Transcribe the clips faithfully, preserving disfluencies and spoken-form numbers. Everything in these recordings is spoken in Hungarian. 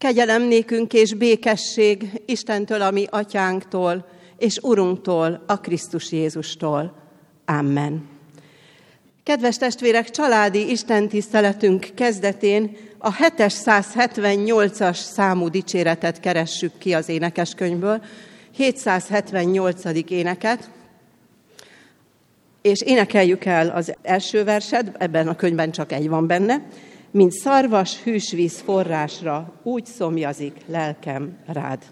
Kegyelem nékünk és békesség Istentől, a mi atyánktól, és Urunktól, a Krisztus Jézustól. Amen. Kedves testvérek, családi istentiszteletünk kezdetén a hétszázhetvennyolcas számú dicséretet keressük ki az énekeskönyvből, hétszázhetvennyolcadik éneket, és énekeljük el az első verset, ebben a könyvben csak egy van benne. Mint szarvas hűsvíz forrásra, úgy szomjazik lelkem rád.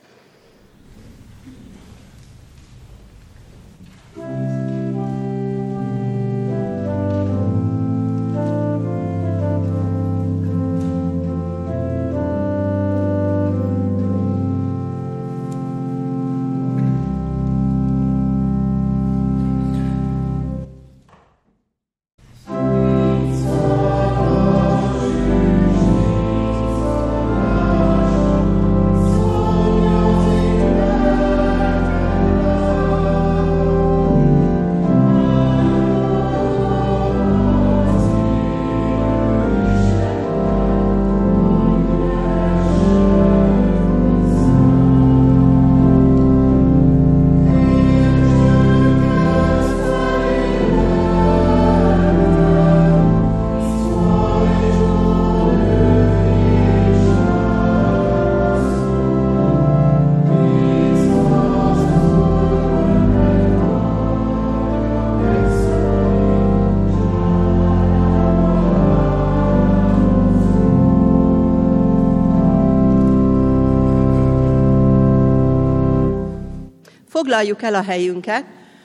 Foglaljuk el a helyünket,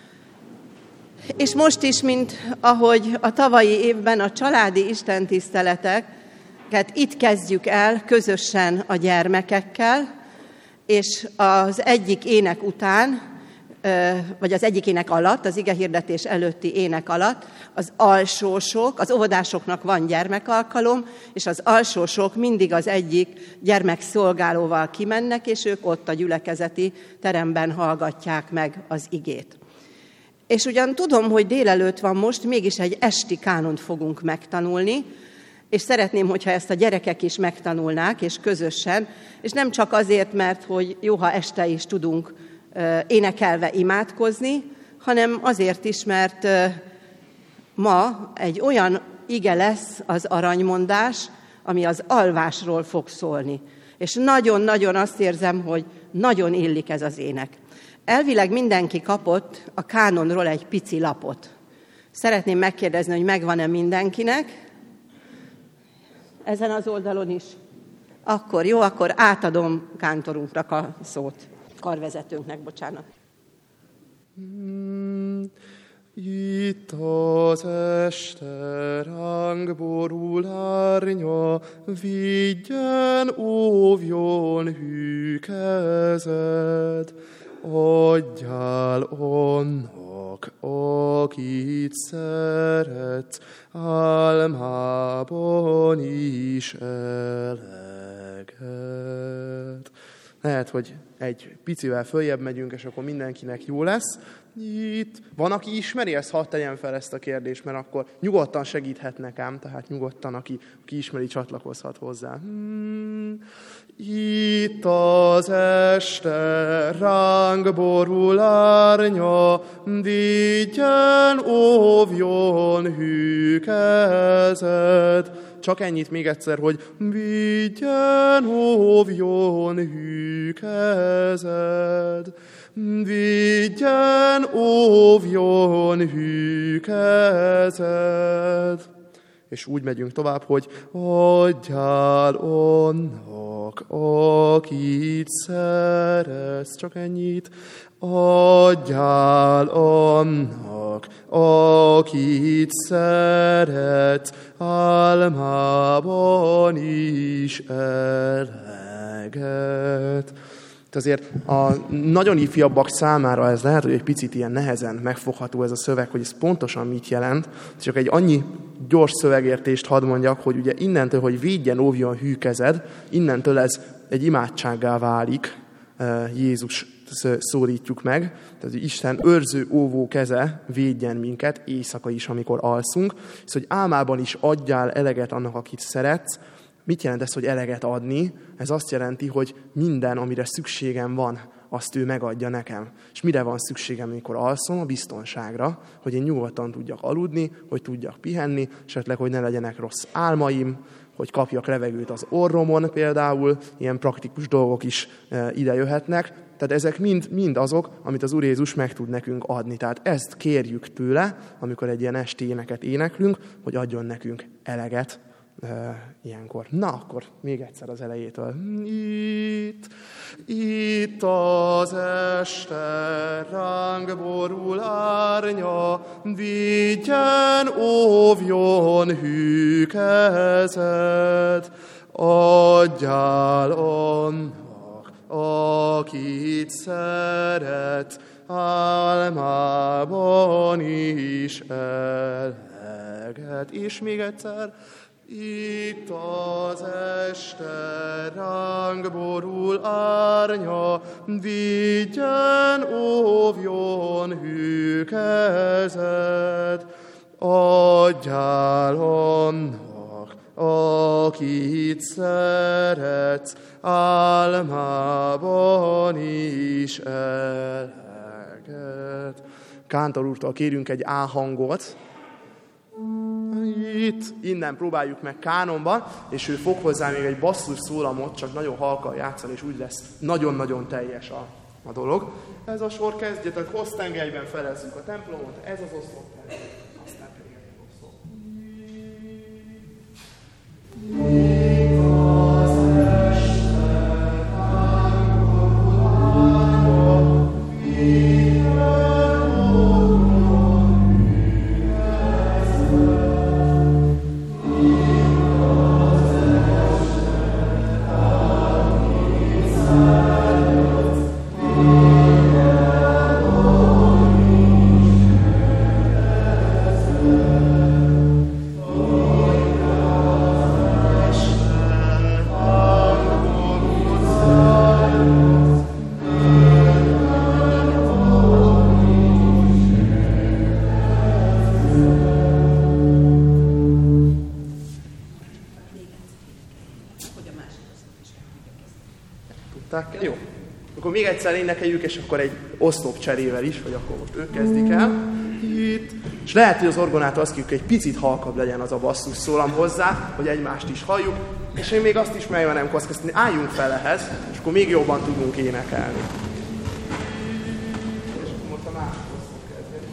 és most is, mint ahogy a tavalyi évben a családi istentiszteleteket itt kezdjük el közösen a gyermekekkel, és az egyik ének után, vagy az egyik ének alatt, az igehirdetés előtti ének alatt az alsósok, az óvodásoknak van gyermekalkalom, és az alsósok mindig az egyik gyermekszolgálóval kimennek, és ők ott a gyülekezeti teremben hallgatják meg az igét. És ugyan tudom, hogy délelőtt van most, mégis egy esti kánont fogunk megtanulni, és szeretném, hogyha ezt a gyerekek is megtanulnák, és közösen, és nem csak azért, mert hogy jó, ha este is tudunk énekelve imádkozni, hanem azért is, mert ma egy olyan ige lesz az aranymondás, ami az alvásról fog szólni. És nagyon-nagyon azt érzem, hogy nagyon illik ez az ének. Elvileg mindenki kapott a kánonról egy pici lapot. Szeretném megkérdezni, hogy megvan-e mindenkinek? Ezen az oldalon is. Akkor jó, akkor átadom kántorunknak a szót. Karvezetőnknek, bocsánat. Hmm, itt az este ránk borul árnya, vigyen, óvjon hű kezed, adjál annak, akit szeretsz, álmában is eleget. Lehet, hogy egy picivel följebb megyünk, és akkor mindenkinek jó lesz. Itt van, aki ismeri ezt, hadd tegyen fel ezt a kérdést, mert akkor nyugodtan segíthetnek ám, tehát nyugodtan, aki, aki ismeri, csatlakozhat hozzá. Hmm. Itt az este ránk borul árnya, vigyen, óvjon hű kezed. Csak ennyit még egyszer, hogy vigyen, óvjon hű kezed. Vigyen, óvjon hű kezed. És úgy megyünk tovább, hogy adjál annak, akit szeretsz. Csak ennyit. Adjál annak, akit szeretsz, álmában is eleget. Azért a nagyon ifjabbak számára ez lehet, hogy egy picit ilyen nehezen megfogható ez a szöveg, hogy ez pontosan mit jelent. Csak egy annyi gyors szövegértést hadd mondjak, hogy ugye innentől, hogy védjen, óvjon hű kezed, innentől ez egy imádsággá válik, Jézus szólítjuk meg. Tehát, hogy Isten őrző, óvó keze védjen minket, éjszaka is, amikor alszunk, és hogy álmában is adjál eleget annak, akit szeretsz, Mit jelent ez, hogy eleget adni? Ez azt jelenti, hogy minden, amire szükségem van, azt ő megadja nekem. És mire van szükségem, amikor alszom? A biztonságra, hogy én nyugodtan tudjak aludni, hogy tudjak pihenni, esetleg, hogy ne legyenek rossz álmaim, hogy kapjak levegőt az orromon például, ilyen praktikus dolgok is ide jöhetnek. Tehát ezek mind, mind azok, amit az Úr Jézus meg tud nekünk adni. Tehát ezt kérjük tőle, amikor egy ilyen esti éneket éneklünk, hogy adjon nekünk eleget e, ilyenkor. Na, akkor még egyszer az elejétől. Itt, itt az este ránk borul árnya, vigyen, óvjon hű kezed, adjál annak, akit szeret, álmában is eleget. És még egyszer, itt az este ránk borul árnya, vigyen, óvjon hű kezed, adjál annak, akit szeretsz, álmában is eleget. Kántor úrtól kérünk egy A hangot. Itt, innen próbáljuk meg kánonban, és ő fog hozzá még egy basszus szólamot, csak nagyon halkan játszani, és úgy lesz nagyon-nagyon teljes a, a dolog. Ez a sor kezdjetek, osztengelyben felezzük a templomot, ez az oszlop, aztán pedig egy oszlop. Jó. Akkor még egyszer énekeljük, és akkor egy oszlop cserével is, hogy akkor most ők kezdik el. Itt. És lehet, hogy az orgonától azt kérjük, egy picit halkabb legyen az a basszus szólam hozzá, hogy egymást is halljuk. És én még azt is megjelennem kockáztatni, álljunk fel ehhez, és akkor még jobban tudunk énekelni. És akkor most a másik oszlop kezdődik.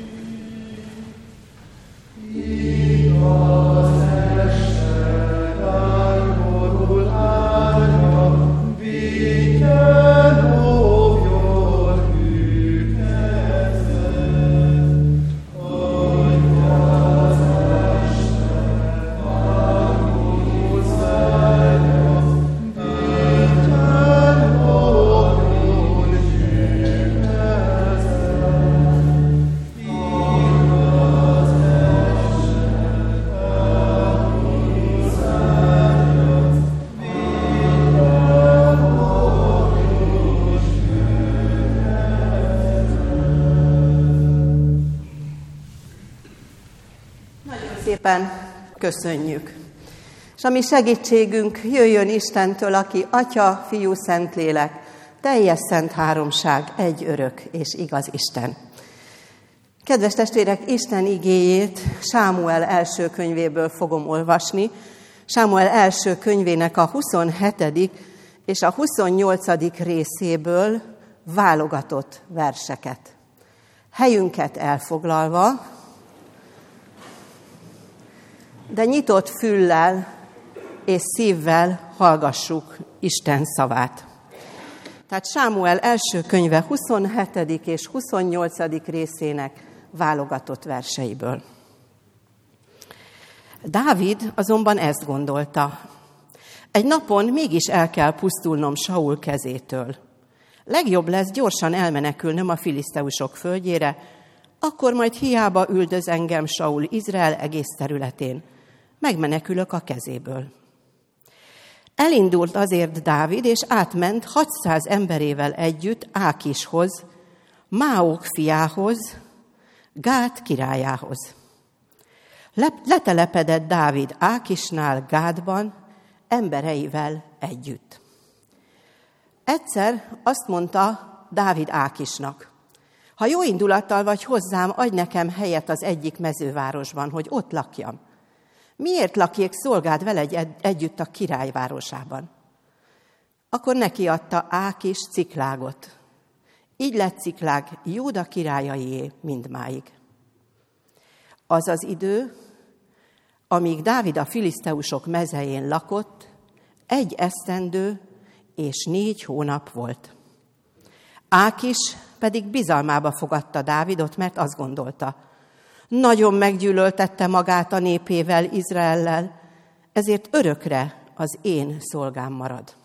Köszönjük. És a mi segítségünk jöjjön Istentől, aki Atya, Fiú, Szentlélek, teljes szent háromság, egy örök és igaz Isten. Kedves testvérek, Isten igéjét Sámuel első könyvéből fogom olvasni. Sámuel első könyvének a huszonhetedik és a huszonnyolcadik részéből válogatott verseket. Helyünket elfoglalva, de nyitott füllel és szívvel hallgassuk Isten szavát. Tehát Sámuel első könyve huszonhetedik és huszonnyolcadik részének válogatott verseiből. Dávid azonban ezt gondolta. Egy napon mégis el kell pusztulnom Saul kezétől. Legjobb lesz gyorsan elmenekülnöm a filiszteusok földjére, akkor majd hiába üldöz engem Saul Izrael egész területén. Megmenekülök a kezéből. Elindult azért Dávid, és átment hatszáz emberével együtt Ákishoz, Máok fiához, Gát királyához. Letelepedett Dávid Ákisnál, Gádban, embereivel együtt. Egyszer azt mondta Dávid Ákisnak: ha jó indulattal vagy hozzám, adj nekem helyet az egyik mezővárosban, hogy ott lakjam. Miért lakjék szolgád veled együtt a királyvárosában? Akkor neki adta Ákis Ciklágot. Így lett Ciklág Júda királyaié mindmáig. Az az idő, amíg Dávid a filiszteusok mezején lakott, egy esztendő és négy hónap volt. Ákis pedig bizalmába fogadta Dávidot, mert azt gondolta: nagyon meggyűlöltette magát a népével, Izraellel, ezért örökre az én szolgám marad.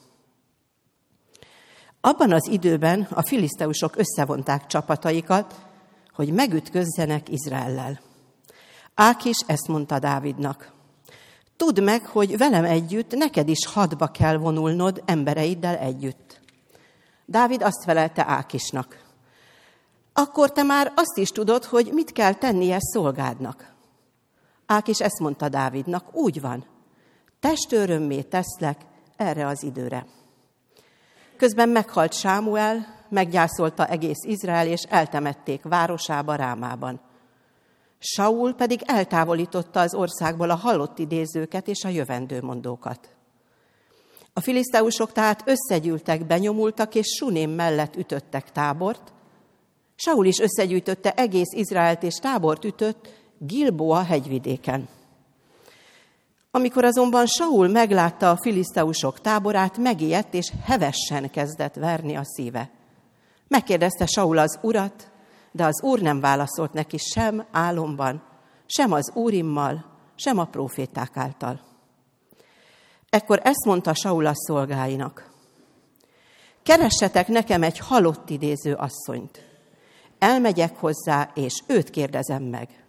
Abban az időben a filiszteusok összevonták csapataikat, hogy megütközzenek Izraellel. Ákis ezt mondta Dávidnak: tudd meg, hogy velem együtt neked is hadba kell vonulnod embereiddel együtt. Dávid azt felelte Ákisnak: akkor te már azt is tudod, hogy mit kell tennie szolgádnak. Ákis ezt mondta Dávidnak: úgy van, testőrömmé teszlek erre az időre. Közben meghalt Sámuel, meggyászolta egész Izrael, és eltemették városába, Rámában. Saul pedig eltávolította az országból a halott idézőket és a jövendőmondókat. A filiszteusok tehát összegyűltek, benyomultak, és Suném mellett ütöttek tábort. Saul is összegyűjtötte egész Izraelt, és tábort ütött Gilboa hegyvidéken. Amikor azonban Saul meglátta a filiszteusok táborát, megijedt, és hevessen kezdett verni a szíve. Megkérdezte Saul az urat, de az úr nem válaszolt neki sem álomban, sem az úrimmal, sem a próféták által. Ekkor ezt mondta Saul a szolgáinak: keressetek nekem egy halott idéző asszonyt. Elmegyek hozzá, és őt kérdezem meg.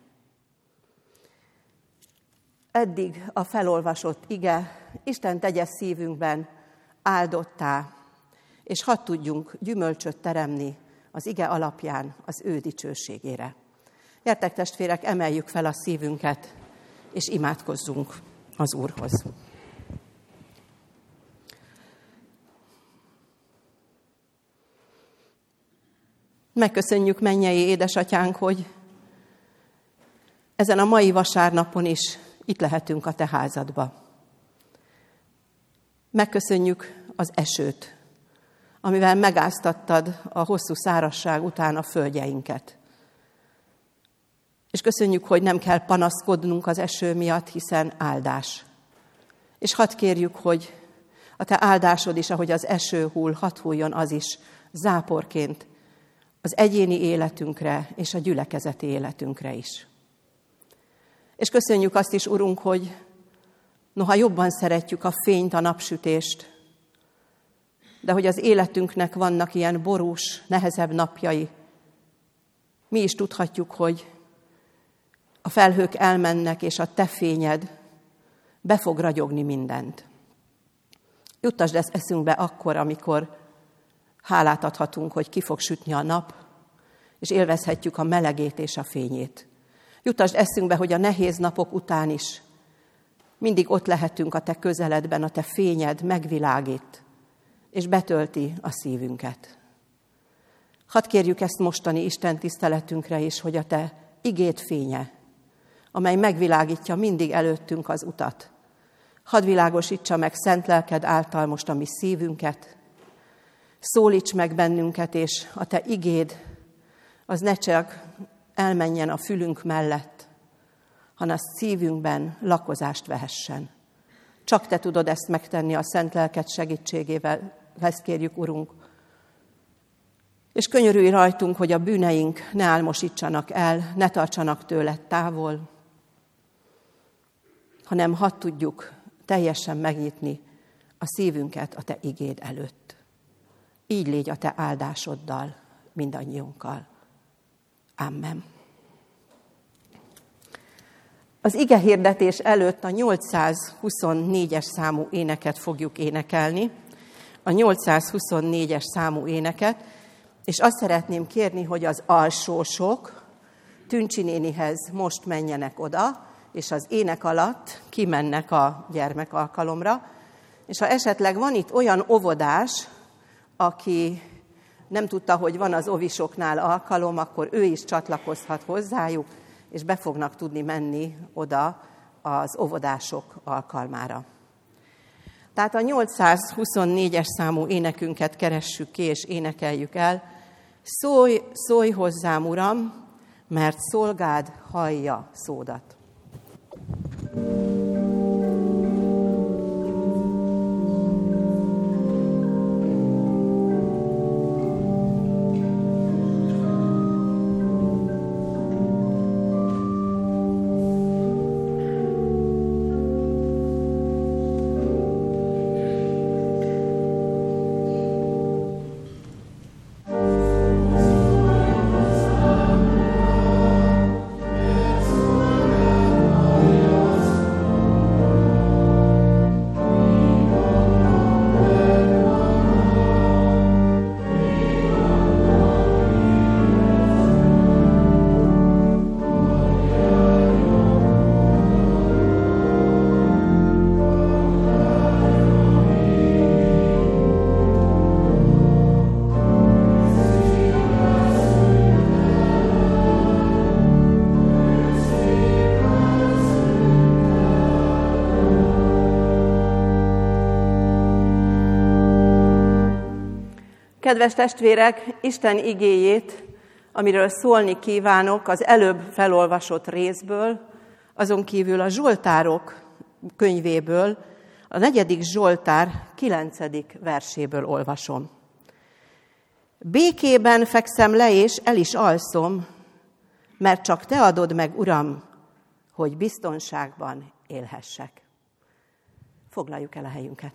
Eddig a felolvasott ige Isten tegye szívünkben áldottá, és hadd tudjunk gyümölcsöt teremni az ige alapján az ő dicsőségére. Gyertek, testvérek, emeljük fel a szívünket, és imádkozzunk az Úrhoz. Megköszönjük, mennyei édesatyánk, hogy ezen a mai vasárnapon is itt lehetünk a te házadba. Megköszönjük az esőt, amivel megáztattad a hosszú szárazság után a földjeinket. És köszönjük, hogy nem kell panaszkodnunk az eső miatt, hiszen áldás. És hadd kérjük, hogy a te áldásod is, ahogy az eső hull, hadd hulljon az is záporként az egyéni életünkre és a gyülekezeti életünkre is. És köszönjük azt is, Urunk, hogy noha jobban szeretjük a fényt, a napsütést, de hogy az életünknek vannak ilyen borús, nehezebb napjai, mi is tudhatjuk, hogy a felhők elmennek, és a te fényed be fog ragyogni mindent. Juttasd ezt eszünkbe akkor, amikor hálát adhatunk, hogy ki fog sütni a nap, és élvezhetjük a melegét és a fényét. Juttasd eszünkbe, hogy a nehéz napok után is mindig ott lehetünk a te közeledben, a te fényed megvilágít, és betölti a szívünket. Hadd kérjük ezt mostani Isten tiszteletünkre is, hogy a te igéd fénye, amely megvilágítja mindig előttünk az utat, hadd világosítsa meg szent lelked által most a mi szívünket, szólíts meg bennünket, és a te igéd az ne csak elmenjen a fülünk mellett, hanem a szívünkben lakozást vehessen. Csak te tudod ezt megtenni a szent lelked segítségével, ezt kérjük, Urunk. És könyörülj rajtunk, hogy a bűneink ne álmosítsanak el, ne tartsanak tőle távol, hanem hadd tudjuk teljesen megnyitni a szívünket a te igéd előtt. Így légy a te áldásoddal, mindannyiunkkal. Amen. Az igehirdetés előtt a nyolcszázhuszonnégyes számú éneket fogjuk énekelni, a nyolcszázhuszonnégyes számú éneket, és azt szeretném kérni, hogy az alsósok Tüncsi nénihez most menjenek oda, és az ének alatt kimennek a gyermekalkalomra, És ha esetleg van itt olyan óvodás, aki nem tudta, hogy van az ovisoknál alkalom, akkor ő is csatlakozhat hozzájuk, és be fognak tudni menni oda az óvodások alkalmára. Tehát a nyolcszázhuszonnégyes számú énekünket keressük ki, és énekeljük el. Szólj, szólj hozzám, Uram, mert szolgád hallja szódat. Kedves testvérek, Isten igéjét, amiről szólni kívánok, az előbb felolvasott részből, azon kívül a Zsoltárok könyvéből, a negyedik Zsoltár kilencedik verséből olvasom. Békében fekszem le, és el is alszom, mert csak te adod meg, Uram, hogy biztonságban élhessek. Foglaljuk el a helyünket.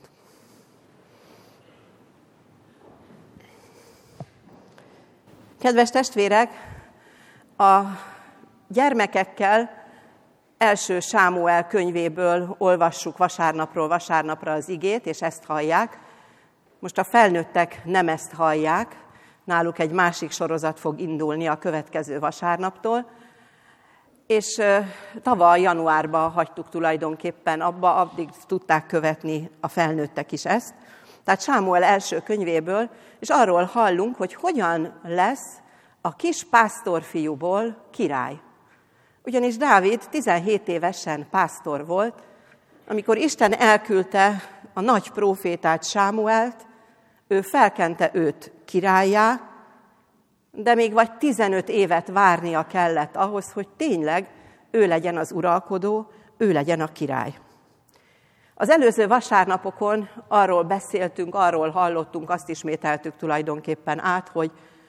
Kedves testvérek, a gyermekekkel első Sámuel könyvéből olvassuk vasárnapról vasárnapra az igét, és ezt hallják. Most a felnőttek nem ezt hallják, náluk egy másik sorozat fog indulni a következő vasárnaptól, és tavaly januárban hagytuk tulajdonképpen abba, addig tudták követni a felnőttek is ezt. Tehát Sámuel első könyvéből, és arról hallunk, hogy hogyan lesz a kis pásztorfiúból király. Ugyanis Dávid tizenhét évesen pásztor volt, amikor Isten elküldte a nagy prófétát Sámuelt, ő felkente őt királlyá, de még vagy tizenöt évet várnia kellett ahhoz, hogy tényleg ő legyen az uralkodó, ő legyen a király. Az előző vasárnapokon arról beszéltünk, arról hallottunk, azt ismételtük tulajdonképpen át, hogy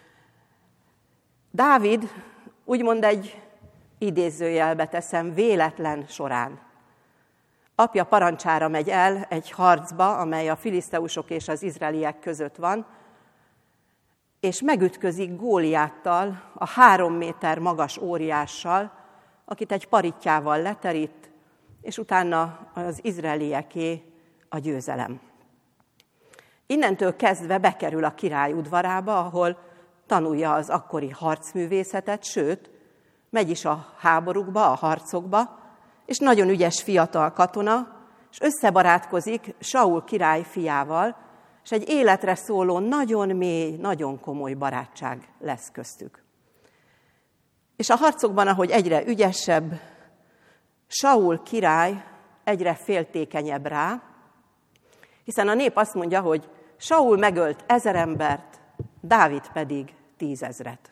Dávid úgymond egy idézőjelbe teszem véletlen során. Apja parancsára megy el egy harcba, amely a filiszteusok és az izraeliek között van, és megütközik Góliáttal, a három méter magas óriással, akit egy parittyával leterít, és utána az izraelieké a győzelem. Innentől kezdve bekerül a király udvarába, ahol tanulja az akkori harcművészetet, sőt, megy is a háborúkba, a harcokba, és nagyon ügyes fiatal katona, és összebarátkozik Saul király fiával, és egy életre szóló, nagyon mély, nagyon komoly barátság lesz köztük. És a harcokban, ahogy egyre ügyesebb, Saul király egyre féltékenyebb rá, hiszen a nép azt mondja, hogy Saul megölt ezer embert, Dávid pedig tízezret.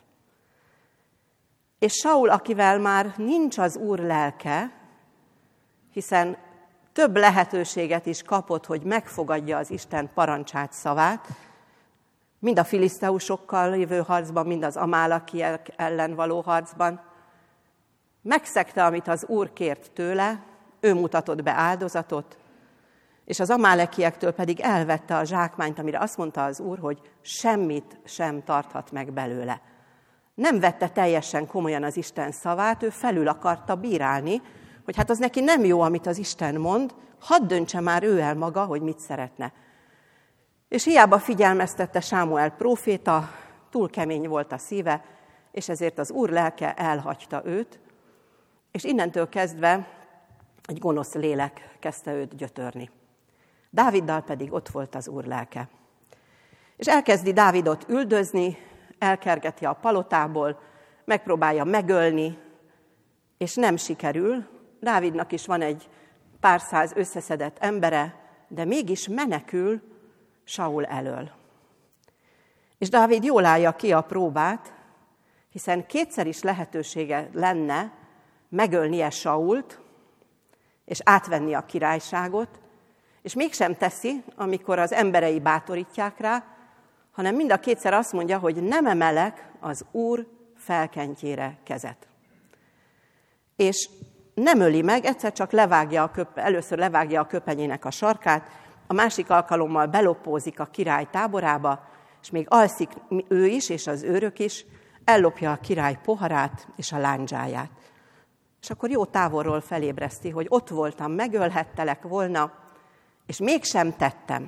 És Saul, akivel már nincs az Úr lelke, hiszen több lehetőséget is kapott, hogy megfogadja az Isten parancsát, szavát, mind a filiszteusokkal lévő harcban, mind az amálekiek ellen való harcban, megszegte, amit az Úr kért tőle, ő mutatott be áldozatot, és az amáлекiektől pedig elvette a zsákmányt, amire azt mondta az Úr, hogy semmit sem tarthat meg belőle. Nem vette teljesen komolyan az Isten szavát, ő felül akarta bírálni, hogy hát az neki nem jó, amit az Isten mond, hadd döntse már ő el maga, hogy mit szeretne. És hiába figyelmeztette Sámuel próféta, túl kemény volt a szíve, és ezért az Úr lelke elhagyta őt, és innentől kezdve egy gonosz lélek kezdte őt gyötörni. Dáviddal pedig ott volt az Úr lelke. És elkezdi Dávidot üldözni, elkergeti a palotából, megpróbálja megölni, és nem sikerül. Dávidnak is van egy pár száz összeszedett embere, de mégis menekül Saul elől. És Dávid jól állja ki a próbát, hiszen kétszer is lehetősége lenne megölnie Sault, és átvenni a királyságot, és mégsem teszi, amikor az emberei bátorítják rá, hanem mind a kétszer azt mondja, hogy nem emelek az Úr felkentjére kezet. És nem öli meg, egyszer csak levágja a köp, először levágja a köpenyének a sarkát, a másik alkalommal belopózik a király táborába, és még alszik ő is, és az őrök is, ellopja a király poharát és a lándzsáját. És akkor jó távolról felébreszti, hogy ott voltam, megölhettelek volna, és mégsem tettem.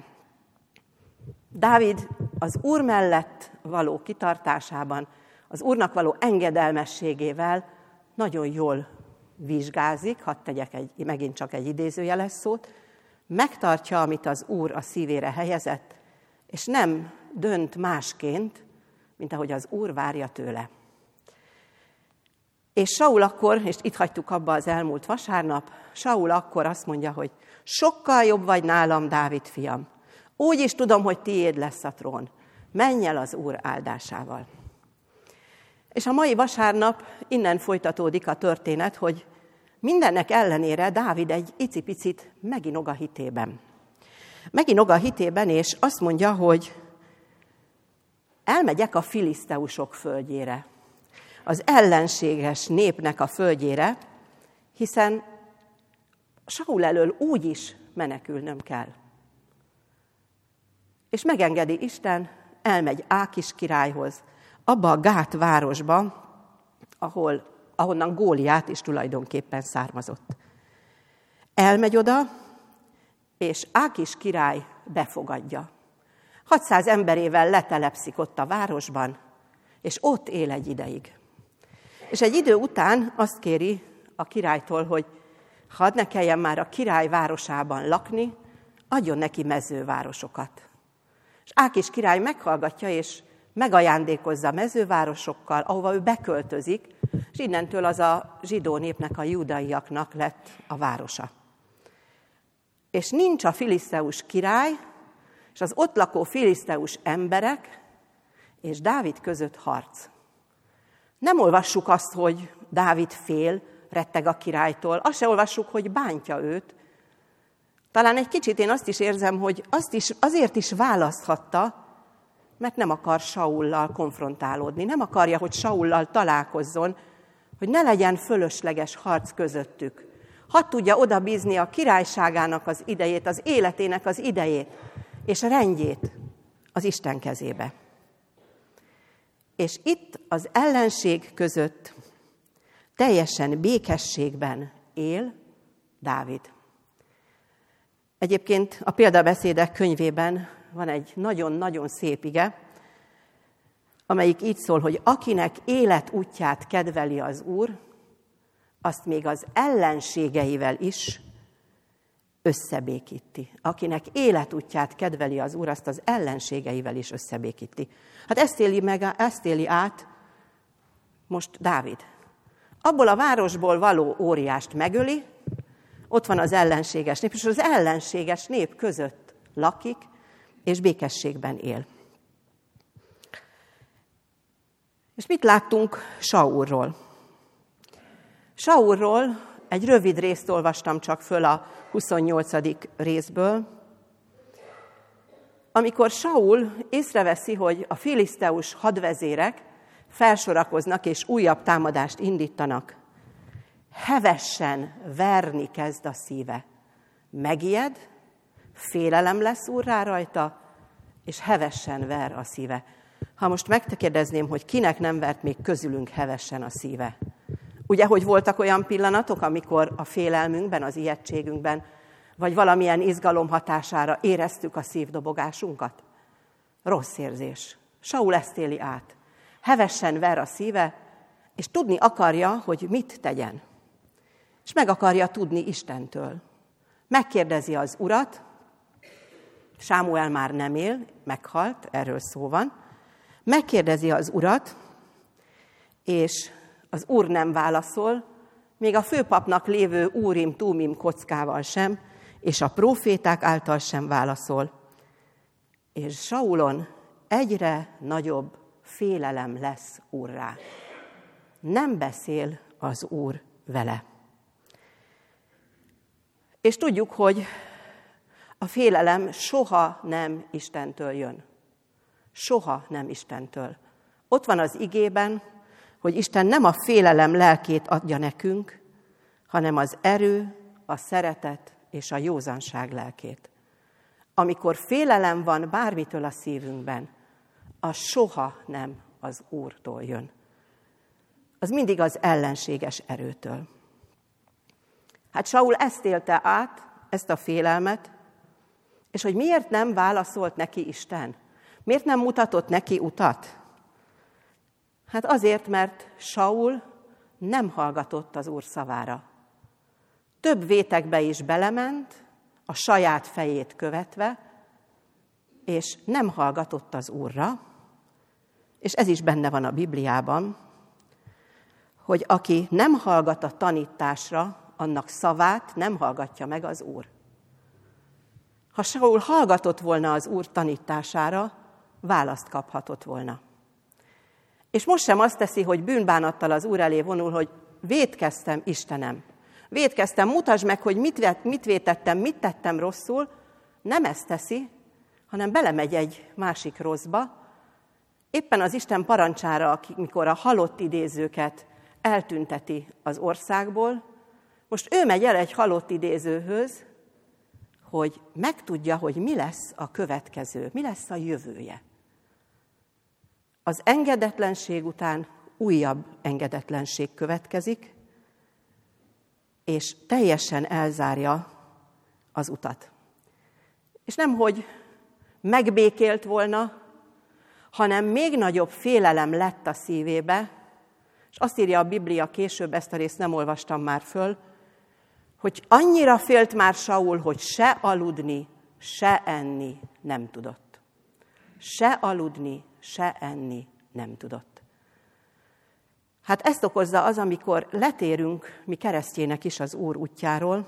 Dávid az Úr mellett való kitartásában, az Úrnak való engedelmességével nagyon jól vizsgázik, hadd tegyek egy, megint csak egy idézőjeles szót, megtartja, amit az Úr a szívére helyezett, és nem dönt másként, mint ahogy az Úr várja tőle. És Saul akkor, és itt hagytuk abba az elmúlt vasárnap, Saul akkor azt mondja, hogy sokkal jobb vagy nálam, Dávid fiam. Úgy is tudom, hogy tiéd lesz a trón. Menj el az Úr áldásával. És a mai vasárnap innen folytatódik a történet, hogy mindennek ellenére Dávid egy icipicit meginog a hitében. Meginog a hitében, és azt mondja, hogy elmegyek a filiszteusok földjére, az ellenséges népnek a földjére, hiszen Saul elől úgy is menekülnöm kell. És megengedi Isten, elmegy Ákis királyhoz, abba a Gát városba, ahol, ahonnan Góliát is tulajdonképpen származott. Elmegy oda, és Ákis király befogadja. hatszáz emberével letelepszik ott a városban, és ott él egy ideig. És egy idő után azt kéri a királytól, hogy hadd ne kelljen már a király városában lakni, adjon neki mezővárosokat. És Ákis király meghallgatja, és megajándékozza mezővárosokkal, ahova ő beköltözik, és innentől az a zsidó népnek, a júdaiaknak lett a városa. És nincs a filiszteus király, és az ott lakó filiszteus emberek és Dávid között harc. Nem olvassuk azt, hogy Dávid fél, retteg a királytól, azt se olvassuk, hogy bántja őt. Talán egy kicsit én azt is érzem, hogy azt is, azért is választhatta, mert nem akar Saullal konfrontálódni, nem akarja, hogy Saullal találkozzon, hogy ne legyen fölösleges harc közöttük. Hadd tudja odabízni a királyságának az idejét, az életének az idejét, és a rendjét az Isten kezébe. És itt az ellenség között teljesen békességben él Dávid. Egyébként a példabeszédek könyvében van egy nagyon-nagyon szép ige, amelyik így szól, hogy akinek életútját kedveli az Úr, azt még az ellenségeivel is összebékíti. Akinek életútját kedveli az Úr, azt az ellenségeivel is összebékíti. Hát ezt éli, meg, ezt éli át most Dávid. Abból a városból való óriást megöli, ott van az ellenséges nép, és az ellenséges nép között lakik, és békességben él. És mit láttunk Saulról? Saulról egy rövid részt olvastam csak föl a huszonnyolcadik részből, amikor Saul észreveszi, hogy a filiszteus hadvezérek felsorakoznak és újabb támadást indítanak, hevesen verni kezd a szíve. Megijed, félelem lesz úrrá rajta, és hevesen ver a szíve. Ha most megkérdezném, hogy kinek nem vert még közülünk hevesen a szíve? Ugye, hogy voltak olyan pillanatok, amikor a félelmünkben, az ijegységünkben, vagy valamilyen izgalom hatására éreztük a szívdobogásunkat? Rossz érzés. Saul ezt éli át. Hevesen ver a szíve, és tudni akarja, hogy mit tegyen. És meg akarja tudni Istentől. Megkérdezi az Urat, Sámuel már nem él, meghalt, erről szó van. Megkérdezi az urat, és az úr nem válaszol, még a főpapnak lévő úrim, túmim kockával sem, és a próféták által sem válaszol. És Saulon egyre nagyobb félelem lesz úrrá. Nem beszél az úr vele. És tudjuk, hogy a félelem soha nem Istentől jön. Soha nem Istentől. Ott van az igében, hogy Isten nem a félelem lelkét adja nekünk, hanem az erő, a szeretet és a józanság lelkét. Amikor félelem van bármitől a szívünkben, az soha nem az Úrtól jön. Az mindig az ellenséges erőtől. Hát Saul ezt élte át, ezt a félelmet, és hogy miért nem válaszolt neki Isten? Miért nem mutatott neki utat? Hát azért, mert Saul nem hallgatott az Úr szavára. Több vétekbe is belement, a saját fejét követve, és nem hallgatott az Úrra, és ez is benne van a Bibliában, hogy aki nem hallgat a tanításra, annak szavát nem hallgatja meg az Úr. Ha Saul hallgatott volna az Úr tanítására, választ kaphatott volna. És most sem azt teszi, hogy bűnbánattal az Úr elé vonul, hogy vétkeztem, Istenem. Vétkeztem, mutasd meg, hogy mit, mit vétettem, mit tettem rosszul. Nem ezt teszi, hanem belemegy egy másik rosszba. Éppen az Isten parancsára, amikor a halott idézőket eltünteti az országból, most ő megy el egy halott idézőhöz, hogy megtudja, hogy mi lesz a következő, mi lesz a jövője. Az engedetlenség után újabb engedetlenség következik, és teljesen elzárja az utat. És nem, hogy megbékélt volna, hanem még nagyobb félelem lett a szívébe, és azt írja a Biblia később, ezt a részt nem olvastam már föl, hogy annyira félt már Saul, hogy se aludni, se enni nem tudott. Se aludni, se enni nem tudott. Hát ezt okozza az, amikor letérünk mi keresztjének is az Úr útjáról,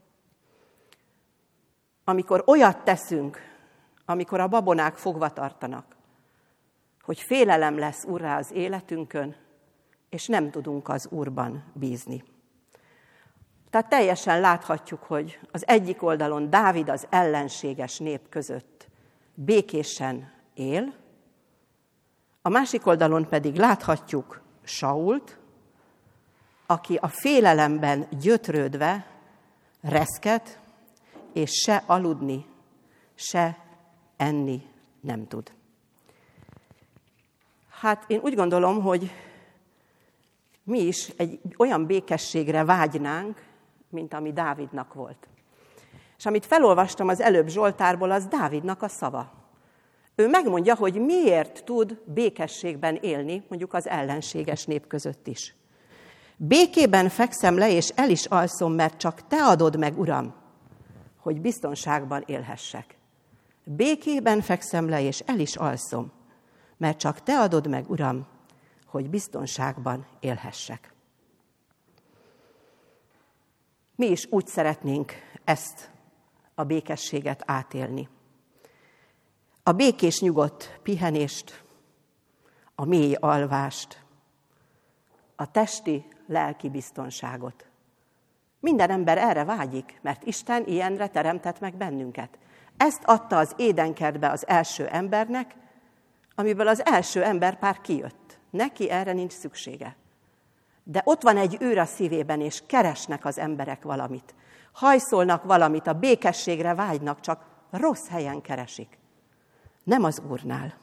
amikor olyat teszünk, amikor a babonák fogva tartanak, hogy félelem lesz Úrrá az életünkön, és nem tudunk az Úrban bízni. Tehát teljesen láthatjuk, hogy az egyik oldalon Dávid az ellenséges nép között békésen él, a másik oldalon pedig láthatjuk Sault, aki a félelemben gyötrődve reszket, és se aludni, se enni nem tud. Hát én úgy gondolom, hogy mi is egy olyan békességre vágynánk, mint ami Dávidnak volt. És amit felolvastam az előbb Zsoltárból, az Dávidnak a szava. Ő megmondja, hogy miért tud békességben élni, mondjuk az ellenséges nép között is. Békében fekszem le, és el is alszom, mert csak te adod meg, Uram, hogy biztonságban élhessek. Békében fekszem le, és el is alszom, mert csak te adod meg, Uram, hogy biztonságban élhessek. Mi is úgy szeretnénk ezt a békességet átélni. A békés nyugodt pihenést, a mély alvást, a testi, lelki biztonságot. Minden ember erre vágyik, mert Isten ilyenre teremtett meg bennünket. Ezt adta az édenkertbe az első embernek, amiből az első emberpár kijött. Neki erre nincs szüksége. De ott van egy űr a szívében, és keresnek az emberek valamit. Hajszolnak valamit, a békességre vágynak, csak rossz helyen keresik. Nem az Úrnál.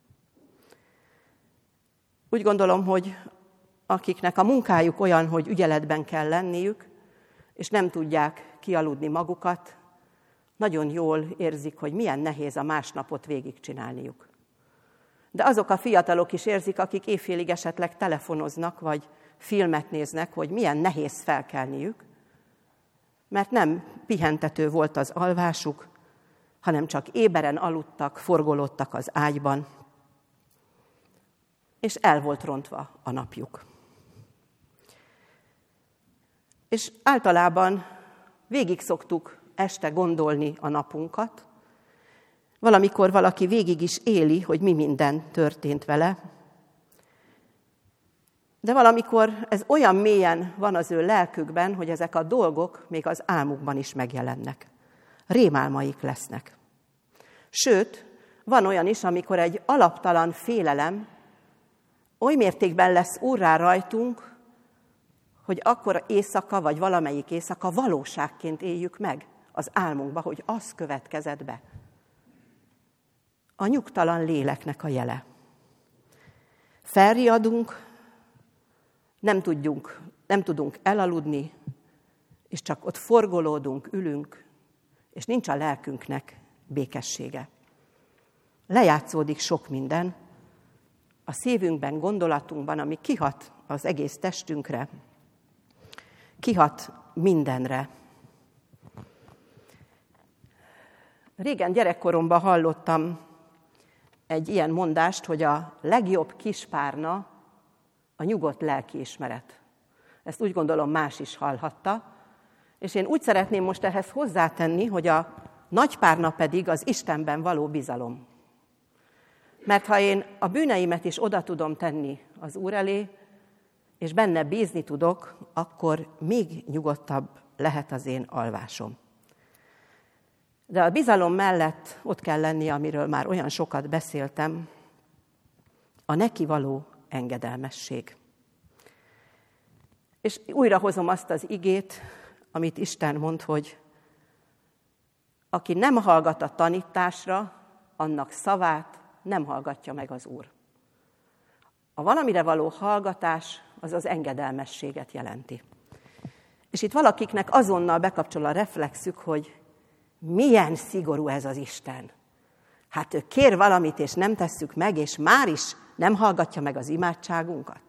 Úgy gondolom, hogy akiknek a munkájuk olyan, hogy ügyeletben kell lenniük, és nem tudják kialudni magukat, nagyon jól érzik, hogy milyen nehéz a másnapot végigcsinálniuk. De azok a fiatalok is érzik, akik éjfélig esetleg telefonoznak, vagy filmet néznek, hogy milyen nehéz felkelniük, mert nem pihentető volt az alvásuk, hanem csak éberen aludtak, forgolódtak az ágyban, és el volt rontva a napjuk. És általában végig szoktuk este gondolni a napunkat, valamikor valaki végig is éli, hogy mi minden történt vele, de valamikor ez olyan mélyen van az ő lelkükben, hogy ezek a dolgok még az álmukban is megjelennek. Rémálmaik lesznek. Sőt, van olyan is, amikor egy alaptalan félelem oly mértékben lesz úrrá rajtunk, hogy akkor éjszaka, vagy valamelyik éjszaka valóságként éljük meg az álmunkba, hogy az következett be. A nyugtalan léleknek a jele. Felriadunk, nem tudjunk, nem tudunk elaludni, és csak ott forgolódunk, ülünk, és nincs a lelkünknek békessége. Lejátszódik sok minden a szívünkben, gondolatunkban, ami kihat az egész testünkre, kihat mindenre. Régen gyerekkoromban hallottam egy ilyen mondást, hogy a legjobb kispárna a nyugodt lelkiismeret. Ezt úgy gondolom más is hallhatta, és én úgy szeretném most ehhez hozzátenni, hogy a nagypárna pedig az Istenben való bizalom. Mert ha én a bűneimet is oda tudom tenni az Úr elé, és benne bízni tudok, akkor még nyugodtabb lehet az én alvásom. De a bizalom mellett ott kell lenni, amiről már olyan sokat beszéltem, a neki való engedelmesség. És újra hozom azt az igét, amit Isten mond, hogy aki nem hallgat a tanításra, annak szavát nem hallgatja meg az Úr. A valamire való hallgatás az az engedelmességet jelenti. És itt valakiknek azonnal bekapcsol a reflexük, hogy milyen szigorú ez az Isten. Hát ő kér valamit, és nem tesszük meg, és már is nem hallgatja meg az imádságunkat.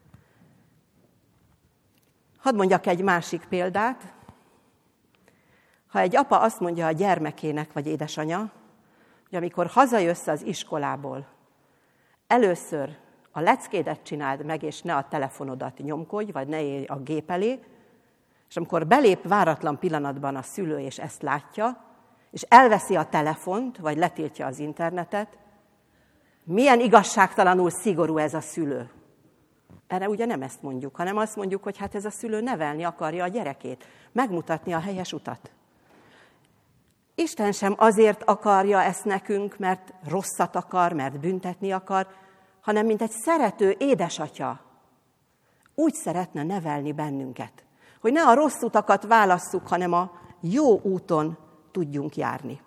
Hadd mondjak egy másik példát. Ha egy apa azt mondja a gyermekének, vagy édesanya, hogy amikor hazajössz az iskolából, először a leckédet csináld meg, és ne a telefonodat nyomkodj, vagy ne élj a gép elé, és amikor belép váratlan pillanatban a szülő, és ezt látja, és elveszi a telefont, vagy letiltja az internetet, milyen igazságtalanul szigorú ez a szülő. Erre ugye nem ezt mondjuk, hanem azt mondjuk, hogy hát ez a szülő nevelni akarja a gyerekét, megmutatni a helyes utat. Isten sem azért akarja ezt nekünk, mert rosszat akar, mert büntetni akar, hanem mint egy szerető édesatya. Úgy szeretne nevelni bennünket, hogy ne a rossz utakat válasszuk, hanem a jó úton tudjunk járni.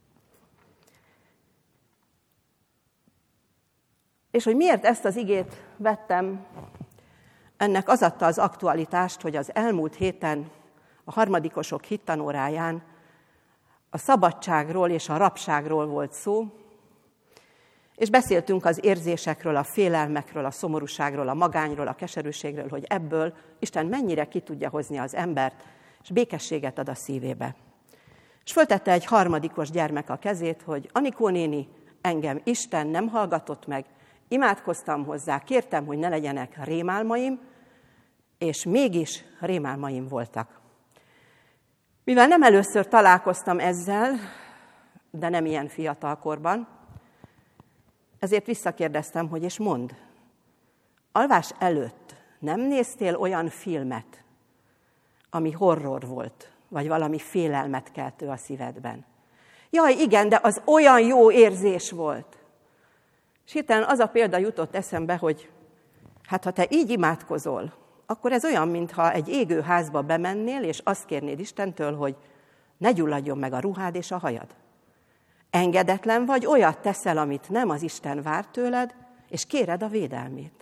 És hogy miért ezt az igét vettem, ennek az adta az aktualitást, hogy az elmúlt héten a harmadikosok hittanóráján a szabadságról és a rabságról volt szó, és beszéltünk az érzésekről, a félelmekről, a szomorúságról, a magányról, a keserűségről, hogy ebből Isten mennyire ki tudja hozni az embert, és békességet ad a szívébe. És föltette egy harmadikos gyermek a kezét, hogy Anikó néni, engem Isten nem hallgatott meg, imádkoztam hozzá, kértem, hogy ne legyenek rémálmaim, és mégis rémálmaim voltak. Mivel nem először találkoztam ezzel, de nem ilyen fiatalkorban, ezért visszakérdeztem, hogy és mondd, alvás előtt nem néztél olyan filmet, ami horror volt, vagy valami félelmet keltő a szívedben? Jaj, igen, de az olyan jó érzés volt. És hirtelen az a példa jutott eszembe, hogy hát ha te így imádkozol, akkor ez olyan, mintha egy égő házba bemennél, és azt kérnéd Istentől, hogy ne gyulladjon meg a ruhád és a hajad. Engedetlen vagy, olyat teszel, amit nem az Isten vár tőled, és kéred a védelmét.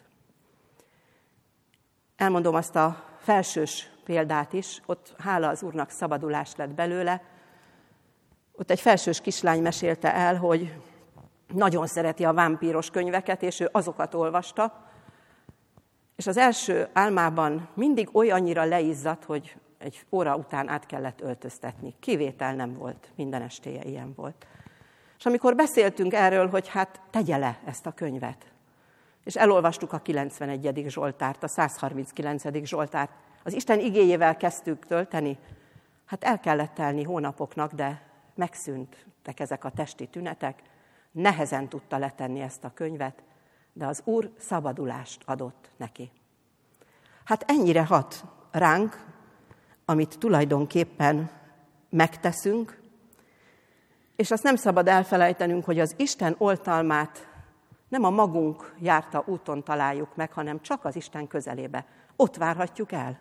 Elmondom azt a felsős példát is, ott hála az Úrnak szabadulás lett belőle. Ott egy felsős kislány mesélte el, hogy nagyon szereti a vámpíros könyveket, és ő azokat olvasta, és az első álmában mindig olyannyira leizzadt, hogy egy óra után át kellett öltöztetni. Kivétel nem volt, minden estéje ilyen volt. És amikor beszéltünk erről, hogy hát tegye le ezt a könyvet, és elolvastuk a kilencvenegyedik Zsoltárt, a százharminckilencedik Zsoltárt, az Isten igéjével kezdtük tölteni, hát el kellett telni hónapoknak, de megszűntek ezek a testi tünetek, nehezen tudta letenni ezt a könyvet, de az Úr szabadulást adott neki. Hát ennyire hat ránk, amit tulajdonképpen megteszünk, és azt nem szabad elfelejtenünk, hogy az Isten oltalmát nem a magunk járta úton találjuk meg, hanem csak az Isten közelébe. Ott várhatjuk el.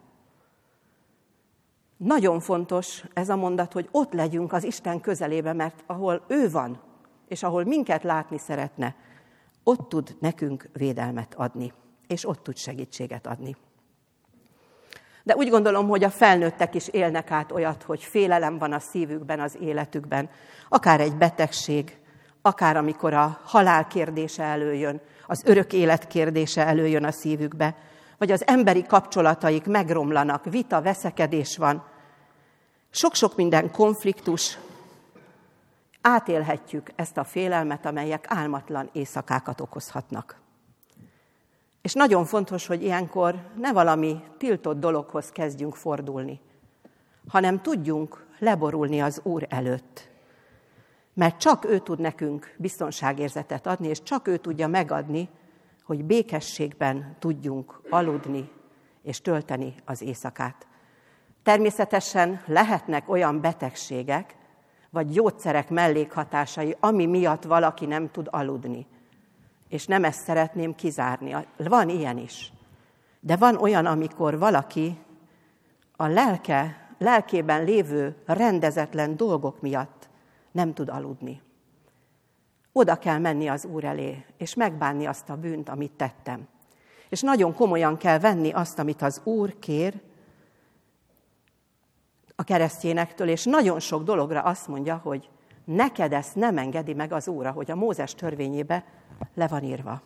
Nagyon fontos ez a mondat, hogy ott legyünk az Isten közelébe, mert ahol ő van, és ahol minket látni szeretne, ott tud nekünk védelmet adni, és ott tud segítséget adni. De úgy gondolom, hogy a felnőttek is élnek át olyat, hogy félelem van a szívükben, az életükben, akár egy betegség, akár amikor a halál kérdése előjön, az örök élet kérdése előjön a szívükbe, vagy az emberi kapcsolataik megromlanak, vita, veszekedés van, sok-sok minden konfliktus, átélhetjük ezt a félelmet, amelyek álmatlan éjszakákat okozhatnak. És nagyon fontos, hogy ilyenkor ne valami tiltott dologhoz kezdjünk fordulni, hanem tudjunk leborulni az Úr előtt. Mert csak ő tud nekünk biztonságérzetet adni, és csak ő tudja megadni, hogy békességben tudjunk aludni és tölteni az éjszakát. Természetesen lehetnek olyan betegségek, vagy gyógyszerek mellékhatásai, ami miatt valaki nem tud aludni. És nem ezt szeretném kizárni. Van ilyen is. De van olyan, amikor valaki a lelke, lelkében lévő rendezetlen dolgok miatt nem tud aludni. Oda kell menni az Úr elé, és megbánni azt a bűnt, amit tettem. És nagyon komolyan kell venni azt, amit az Úr kér a keresztjénektől, és nagyon sok dologra azt mondja, hogy neked ezt nem engedi meg az Úr, ahogy a Mózes törvényébe le van írva.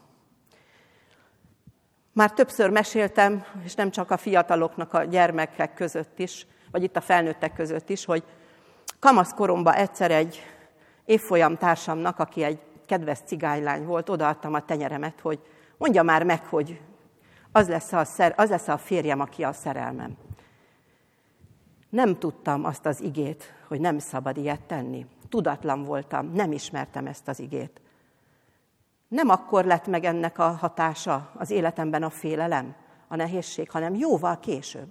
Már többször meséltem, és nem csak a fiataloknak, a gyermekek között is, vagy itt a felnőttek között is, hogy kamaszkoromban egyszer egy évfolyam társamnak, aki egy kedves cigánylány volt, odaadtam a tenyeremet, hogy mondja már meg, hogy az lesz a, szer, az lesz a férjem, aki a szerelmem. Nem tudtam azt az igét, hogy nem szabad ilyet tenni. Tudatlan voltam, nem ismertem ezt az igét. Nem akkor lett meg ennek a hatása az életemben a félelem, a nehézség, hanem jóval később.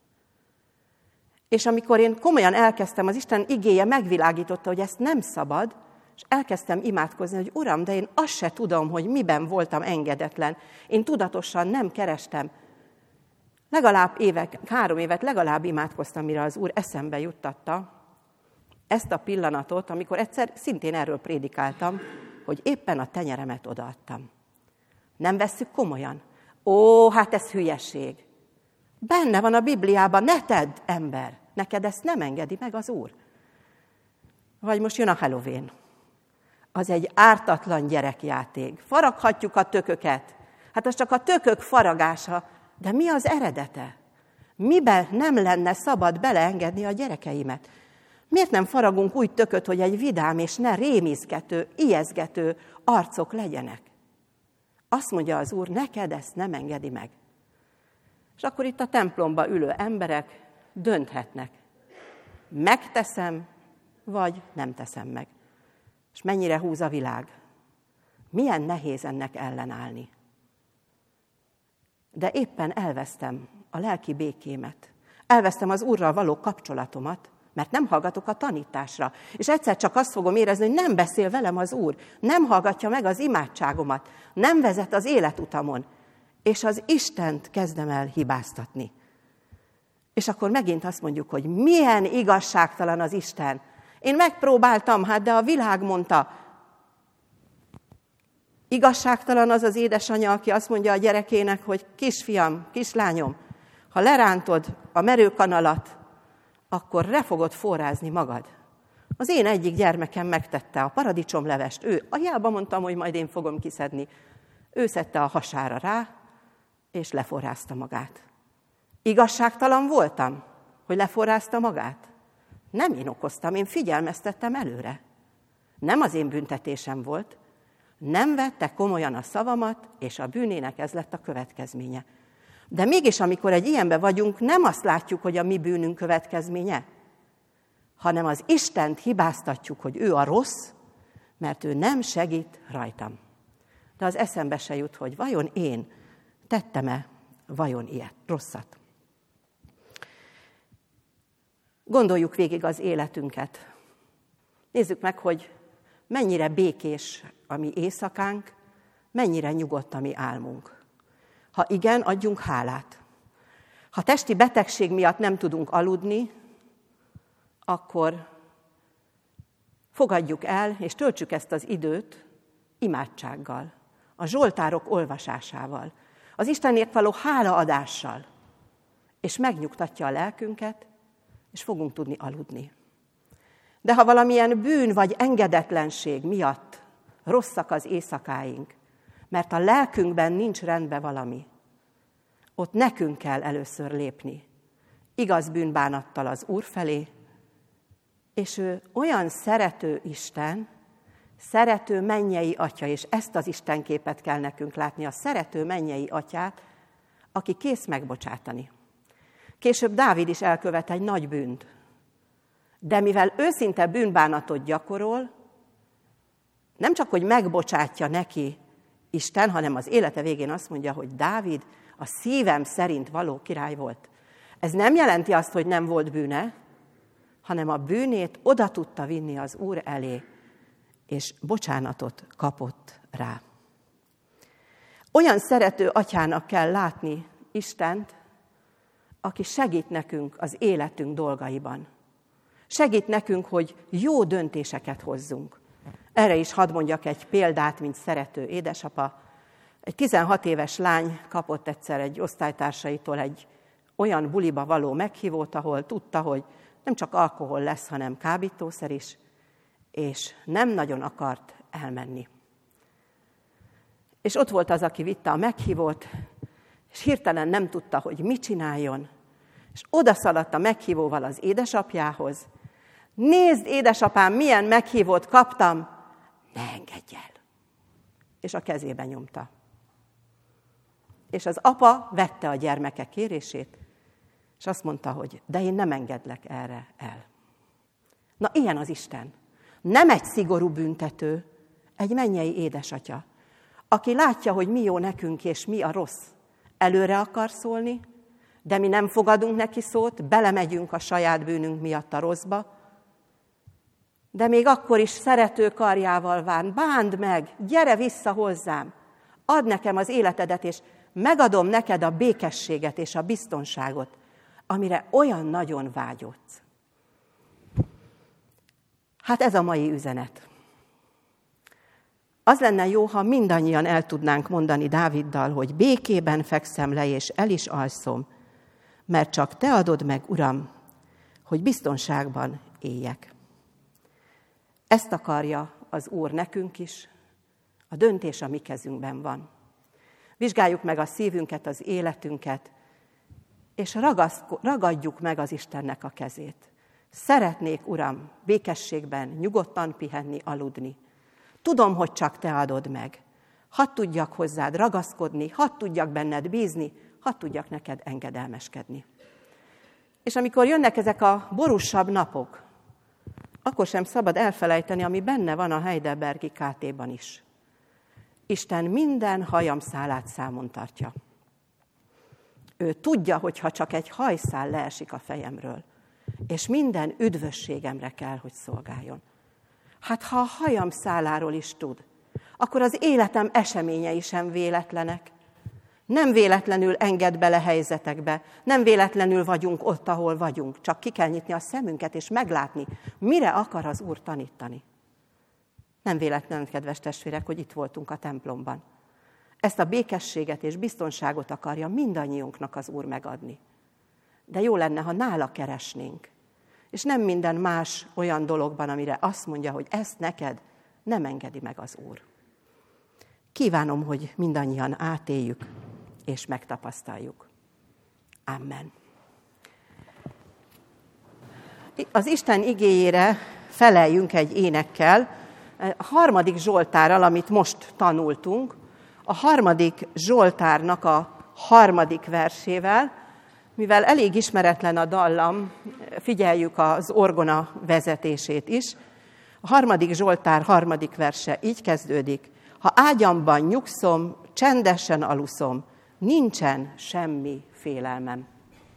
És amikor én komolyan elkezdtem, az Isten igéje megvilágította, hogy ezt nem szabad, és elkezdtem imádkozni, hogy Uram, de én azt se tudom, hogy miben voltam engedetlen. Én tudatosan nem kerestem. Legalább évek, három évet legalább imádkoztam, mire az Úr eszembe juttatta ezt a pillanatot, amikor egyszer szintén erről prédikáltam, hogy éppen a tenyeremet odaadtam. Nem vesszük komolyan? Ó, hát ez hülyeség. Benne van a Bibliában, ne tedd, ember, neked ezt nem engedi meg az Úr. Vagy most jön a Halloween. Az egy ártatlan gyerekjáték. Faraghatjuk a tököket. Hát az csak a tökök faragása, de mi az eredete? Miben nem lenne szabad beleengedni a gyerekeimet? Miért nem faragunk úgy tököt, hogy egy vidám és ne rémizgető, ijeszgető arcok legyenek? Azt mondja az Úr, neked ezt nem engedi meg. És akkor itt a templomba ülő emberek dönthetnek. Megteszem, vagy nem teszem meg. És mennyire húz a világ. Milyen nehéz ennek ellenállni. De éppen elvesztem a lelki békémet. Elvesztem az Úrral való kapcsolatomat, mert nem hallgatok a tanításra. És egyszer csak azt fogom érezni, hogy nem beszél velem az Úr, nem hallgatja meg az imádságomat, nem vezet az életutamon, és az Istent kezdem el hibáztatni. És akkor megint azt mondjuk, hogy milyen igazságtalan az Isten. Én megpróbáltam, hát de a világ mondta. Igazságtalan az az édesanyja, aki azt mondja a gyerekének, hogy kisfiam, kislányom, ha lerántod a merőkanalat, akkor le fogod forrázni magad. Az én egyik gyermekem megtette a paradicsomlevest. Ő, hiába mondtam, hogy majd én fogom kiszedni. Ő szedte a hasára rá, és leforrázta magát. Igazságtalan voltam, hogy leforrázta magát? Nem én okoztam, én figyelmeztettem előre. Nem az én büntetésem volt, nem vette komolyan a szavamat, és a bűnének ez lett a következménye. De mégis, amikor egy ilyenben vagyunk, nem azt látjuk, hogy a mi bűnünk következménye, hanem az Istent hibáztatjuk, hogy ő a rossz, mert ő nem segít rajtam. De az eszembe se jut, hogy vajon én tettem-e vajon ilyet, rosszat. Gondoljuk végig az életünket. Nézzük meg, hogy mennyire békés a mi éjszakánk, mennyire nyugodt a mi álmunk. Ha igen, adjunk hálát. Ha testi betegség miatt nem tudunk aludni, akkor fogadjuk el, és töltsük ezt az időt imádsággal, a zsoltárok olvasásával, az Istenért való hálaadással, és megnyugtatja a lelkünket, és fogunk tudni aludni. De ha valamilyen bűn vagy engedetlenség miatt rosszak az éjszakáink, mert a lelkünkben nincs rendben valami, ott nekünk kell először lépni, igaz bűnbánattal az Úr felé, és ő olyan szerető Isten, szerető mennyei Atya, és ezt az Istenképet kell nekünk látni, a szerető mennyei Atyát, aki kész megbocsátani. Később Dávid is elkövet egy nagy bűnt, de mivel őszinte bűnbánatot gyakorol, nem csak, hogy megbocsátja neki Isten, hanem az élete végén azt mondja, hogy Dávid a szívem szerint való király volt. Ez nem jelenti azt, hogy nem volt bűne, hanem a bűnét oda tudta vinni az Úr elé, és bocsánatot kapott rá. Olyan szerető atyának kell látni Istent, aki segít nekünk az életünk dolgaiban. Segít nekünk, hogy jó döntéseket hozzunk. Erre is hadd mondjak egy példát, mint szerető édesapa. Egy tizenhat éves lány kapott egyszer egy osztálytársaitól egy olyan buliba való meghívót, ahol tudta, hogy nem csak alkohol lesz, hanem kábítószer is, és nem nagyon akart elmenni. És ott volt az, aki vitte a meghívót, és hirtelen nem tudta, hogy mit csináljon, és odaszaladt a meghívóval az édesapjához. Nézd, édesapám, milyen meghívót kaptam, ne engedj el! És a kezébe nyomta. És az apa vette a gyermeke kérését, és azt mondta, hogy de én nem engedlek erre el. Na, ilyen az Isten. Nem egy szigorú büntető, egy mennyei édesatya, aki látja, hogy mi jó nekünk, és mi a rossz. Előre akar szólni, de mi nem fogadunk neki szót, belemegyünk a saját bűnünk miatt a rosszba, de még akkor is szerető karjával vár, bánd meg, gyere vissza hozzám, add nekem az életedet, és megadom neked a békességet és a biztonságot, amire olyan nagyon vágyodsz. Hát ez a mai üzenet. Az lenne jó, ha mindannyian el tudnánk mondani Dáviddal, hogy békében fekszem le, és el is alszom, mert csak te adod meg, Uram, hogy biztonságban éljek. Ezt akarja az Úr nekünk is, a döntés a mi kezünkben van. Vizsgáljuk meg a szívünket, az életünket, és ragadjuk meg az Istennek a kezét. Szeretnék, Uram, békességben, nyugodtan pihenni, aludni. Tudom, hogy csak te adod meg. Hadd tudjak hozzád ragaszkodni, hadd tudjak benned bízni, hadd tudjak neked engedelmeskedni. És amikor jönnek ezek a borúsabb napok, akkor sem szabad elfelejteni, ami benne van a Heidelbergi ká té-ban is. Isten minden hajamszálát számon tartja. Ő tudja, hogy ha csak egy hajszál leesik a fejemről, és minden üdvösségemre kell, hogy szolgáljon. Hát ha a hajam száláról is tud, akkor az életem eseményei sem véletlenek. Nem véletlenül enged bele helyzetekbe, nem véletlenül vagyunk ott, ahol vagyunk. Csak ki kell nyitni a szemünket és meglátni, mire akar az Úr tanítani. Nem véletlenül, kedves testvérek, hogy itt voltunk a templomban. Ezt a békességet és biztonságot akarja mindannyiunknak az Úr megadni. De jó lenne, ha nála keresnénk. És nem minden más olyan dologban, amire azt mondja, hogy ezt neked nem engedi meg az Úr. Kívánom, hogy mindannyian átéljük és megtapasztaljuk. Amen. Az Isten igéjére feleljünk egy énekkel, A harmadik Zsoltárral, amit most tanultunk, a harmadik Zsoltárnak a harmadik versével, mivel elég ismeretlen a dallam, figyeljük az orgona vezetését is. A harmadik Zsoltár harmadik verse így kezdődik. Ha ágyamban nyugszom, csendesen aluszom, nincsen semmi félelmem.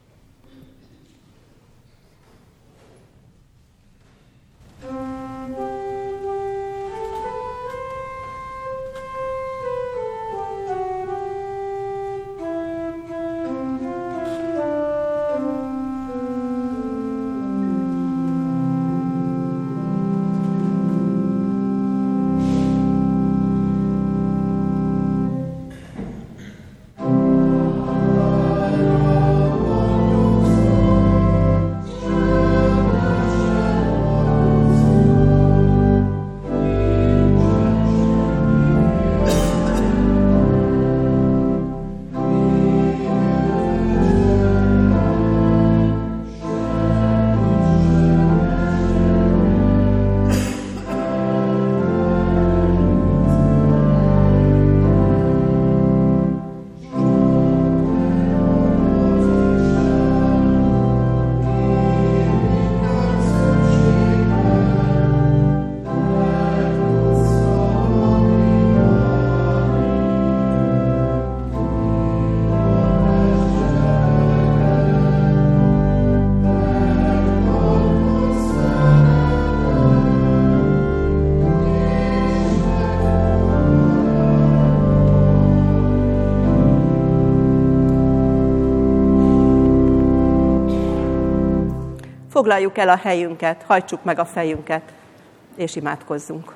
Foglaljuk el a helyünket, hajtsuk meg a fejünket, és imádkozzunk.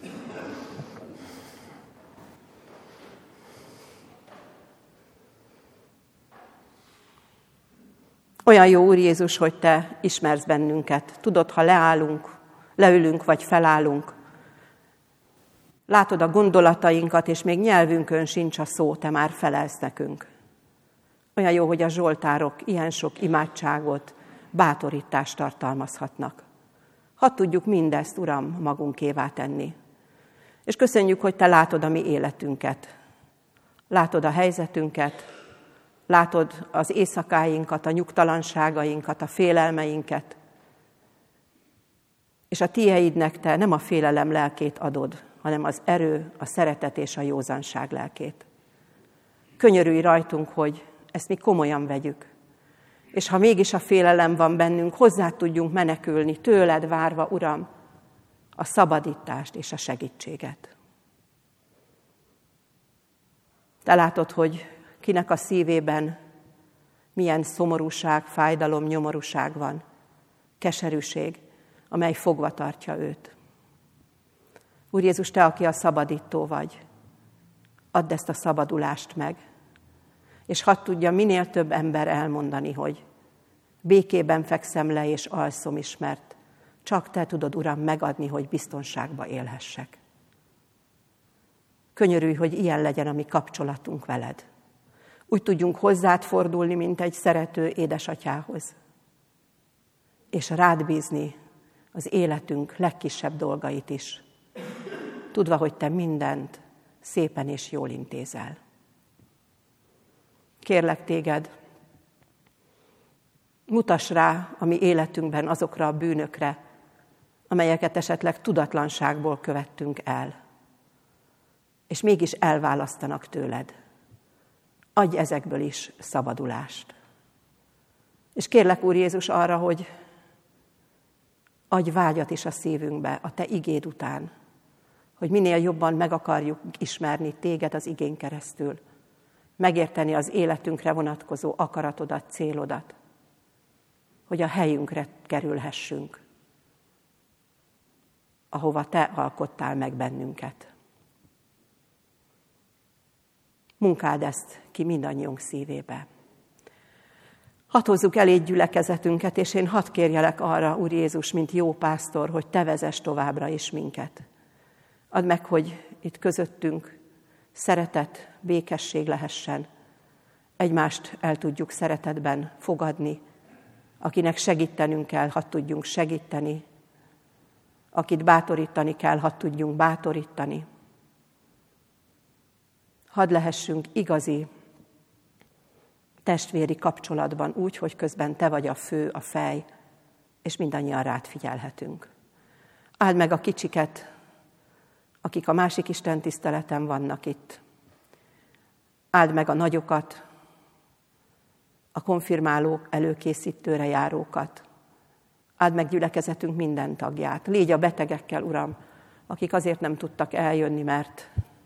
Olyan jó, Úr Jézus, hogy Te ismersz bennünket. Tudod, ha leállunk, leülünk vagy felállunk. Látod a gondolatainkat, és még nyelvünkön sincs a szó, Te már felelsz nekünk. Olyan jó, hogy a zsoltárok ilyen sok imádságot, bátorítást tartalmazhatnak. Hadd tudjuk mindezt, Uram, magunkévá tenni. És köszönjük, hogy Te látod a mi életünket. Látod a helyzetünket, látod az éjszakáinkat, a nyugtalanságainkat, a félelmeinket. És a Tieidnek Te nem a félelem lelkét adod, hanem az erő, a szeretet és a józanság lelkét. Könyörülj rajtunk, hogy ezt mi komolyan vegyük. És ha mégis a félelem van bennünk, hozzá tudjunk menekülni, tőled várva, Uram, a szabadítást és a segítséget. Te látod, hogy kinek a szívében milyen szomorúság, fájdalom, nyomorúság van, keserűség, amely fogva tartja őt. Úr Jézus, Te, aki a szabadító vagy, add ezt a szabadulást meg, és hadd tudja minél több ember elmondani, hogy békében fekszem le és alszom is, mert csak Te tudod, Uram, megadni, hogy biztonságba élhessek. Könyörülj, hogy ilyen legyen a mi kapcsolatunk veled. Úgy tudjunk hozzád fordulni, mint egy szerető édesatyához, és rád bízni az életünk legkisebb dolgait is, tudva, hogy Te mindent szépen és jól intézel. Kérlek Téged, mutass rá a mi életünkben azokra a bűnökre, amelyeket esetleg tudatlanságból követtünk el, és mégis elválasztanak tőled. Adj ezekből is szabadulást. És kérlek, Úr Jézus, arra, hogy adj vágyat is a szívünkbe a Te igéd után, hogy minél jobban meg akarjuk ismerni Téged az igén keresztül, megérteni az életünkre vonatkozó akaratodat, célodat, hogy a helyünkre kerülhessünk, ahova Te alkottál meg bennünket. Munkáld ezt ki mindannyiunk szívébe. Hadd hozzuk eléd gyülekezetünket, és én hadd kérjelek arra, Úr Jézus, mint jó pásztor, hogy Te vezess továbbra is minket. Add meg, hogy itt közöttünk szeretet, békesség lehessen. Egymást el tudjuk szeretetben fogadni. Akinek segítenünk kell, hadd tudjunk segíteni. akit bátorítani kell, hadd tudjunk bátorítani. Hadd lehessünk igazi testvéri kapcsolatban úgy, hogy közben te vagy a fő, a fej, és mindannyian rád figyelhetünk. Áld meg a kicsiket, akik a másik Isten tiszteleten vannak itt. Áld meg a nagyokat, a konfirmálók, előkészítőre járókat. Áld meg gyülekezetünk minden tagját. Légy a betegekkel, Uram, akik azért nem tudtak eljönni, mert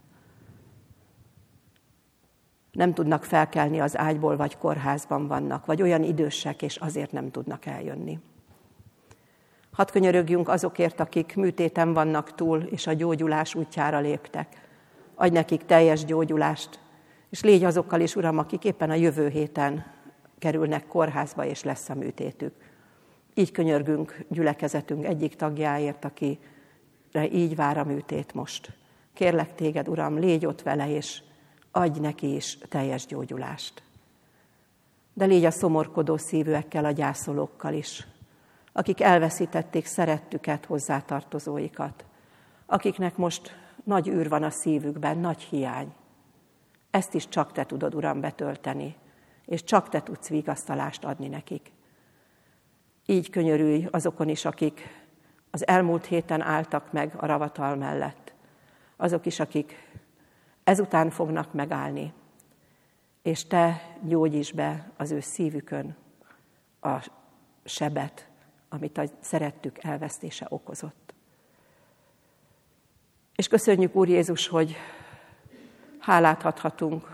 nem tudnak felkelni az ágyból, vagy kórházban vannak, vagy olyan idősek, és azért nem tudnak eljönni. Hadd könyörögjünk azokért, akik műtéten vannak túl, és a gyógyulás útjára léptek. Adj nekik teljes gyógyulást, és légy azokkal is, Uram, akik éppen a jövő héten kerülnek kórházba, és lesz a műtétük. Így könyörgünk gyülekezetünk egyik tagjáért, akire így vár a műtét most. Kérlek téged, Uram, légy ott vele, és adj neki is teljes gyógyulást. De légy a szomorkodó szívűekkel, a gyászolókkal is, akik elveszítették szerettüket, hozzátartozóikat, akiknek most nagy űr van a szívükben, nagy hiány. Ezt is csak te tudod, Uram, betölteni, és csak te tudsz vigasztalást adni nekik. Így könyörülj azokon is, akik az elmúlt héten álltak meg a ravatal mellett. Azok is, akik ezután fognak megállni, és te gyógyíts be az ő szívükön a sebet, amit a szerettük elvesztése okozott. És köszönjük, Úr Jézus, hogy hálát adhatunk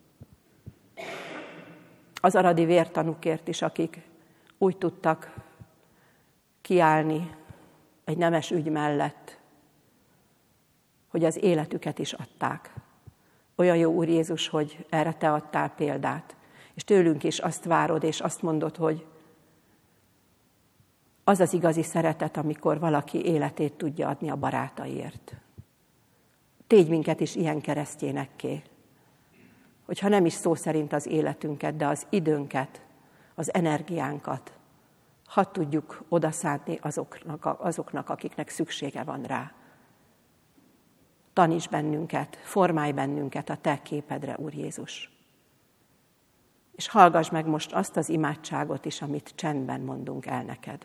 az aradi vértanúkért is, akik úgy tudtak kiállni egy nemes ügy mellett, hogy az életüket is adták. Olyan jó, Úr Jézus, hogy erre te adtál példát, és tőlünk is azt várod, és azt mondod, hogy az az igazi szeretet, amikor valaki életét tudja adni a barátaiért. Tégy minket is ilyen keresztjénekké, hogyha nem is szó szerint az életünket, de az időnket, az energiánkat, hadd tudjuk odaszánni azoknak, azoknak, akiknek szüksége van rá. Taníts bennünket, formálj bennünket a te képedre, Úr Jézus. És hallgass meg most azt az imádságot is, amit csendben mondunk el neked.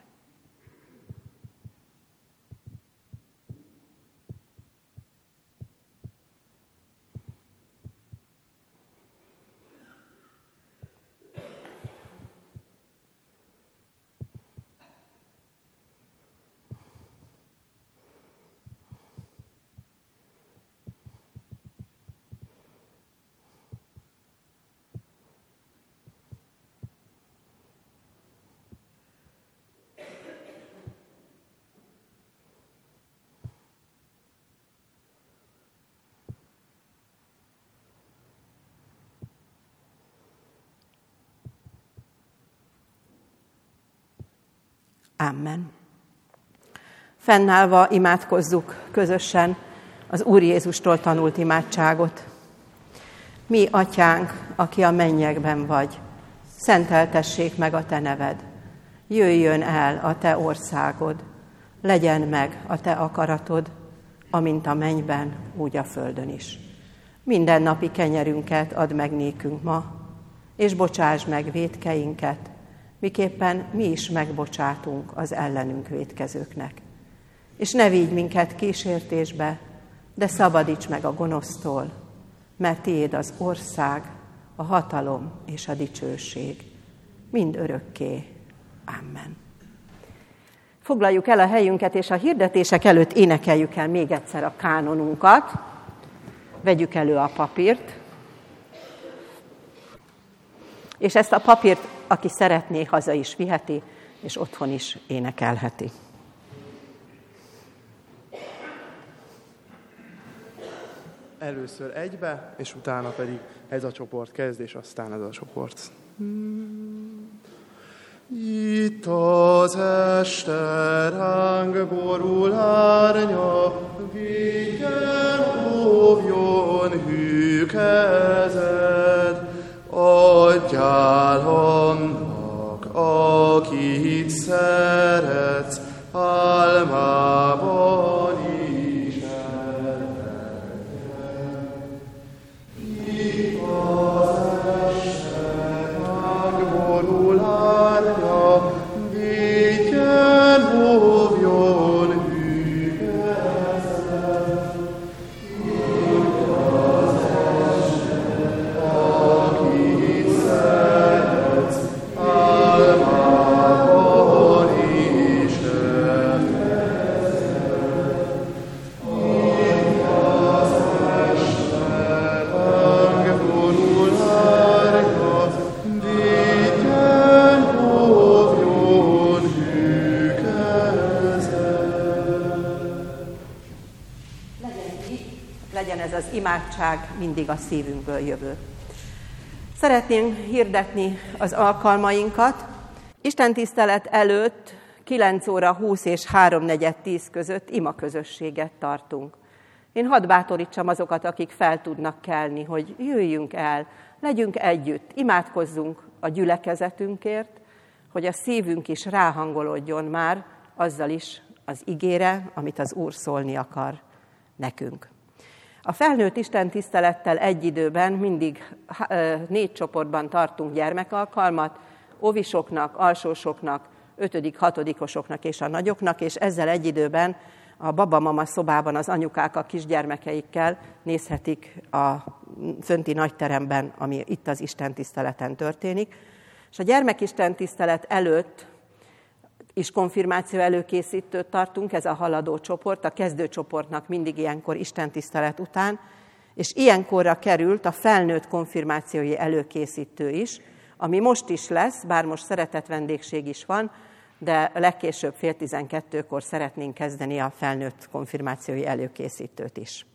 Amen. Fennállva imádkozzuk közösen az Úr Jézustól tanult imádságot. Mi, Atyánk, aki a mennyekben vagy, szenteltessék meg a te neved. Jöjjön el a te országod, legyen meg a te akaratod, amint a mennyben, úgy a földön is. Minden napi kenyerünket add meg nékünk ma, és bocsáss meg vétkeinket, miképpen mi is megbocsátunk az ellenünk vétkezőknek. És ne vigy minket kísértésbe, de szabadíts meg a gonosztól, mert tiéd az ország, a hatalom és a dicsőség, mind örökké. Amen. Foglaljuk el a helyünket, és a hirdetések előtt énekeljük el még egyszer a kánonunkat. Vegyük elő a papírt. És ezt a papírt, aki szeretné, haza is viheti, és otthon is énekelheti. Először egybe, és utána pedig ez a csoport kezd, és aztán ez a csoport. Itt az este ránk borul árnya, vigyen óvjon hű kezed, adjál annak, akit szeretsz, álmában imádság mindig a szívünkből jövő. Szeretném hirdetni az alkalmainkat. Istentisztelet előtt kilenc óra húsz és három negyven tíz között imaközösséget tartunk. Én hadd bátorítsam azokat, akik fel tudnak kelni, hogy jöjjünk el, legyünk együtt, imádkozzunk a gyülekezetünkért, hogy a szívünk is ráhangolódjon már azzal is az igére, amit az Úr szólni akar nekünk. A felnőtt istentisztelettel egy időben mindig négy csoportban tartunk gyermekalkalmat, óvisoknak, alsósoknak, ötödik, hatodikosoknak és a nagyoknak, és ezzel egy időben a babamama szobában az anyukák a kisgyermekeikkel nézhetik a fönti nagyteremben, ami itt az istentiszteleten történik. És a gyermekistentisztelet előtt is konfirmáció előkészítőt tartunk, ez a haladó csoport, a kezdőcsoportnak mindig ilyenkor istentisztelet után, és ilyenkorra került a felnőtt konfirmációi előkészítő is, ami most is lesz, bár most szeretett vendégség is van, de legkésőbb fél tizenkettőkor szeretnénk kezdeni a felnőtt konfirmációi előkészítőt is.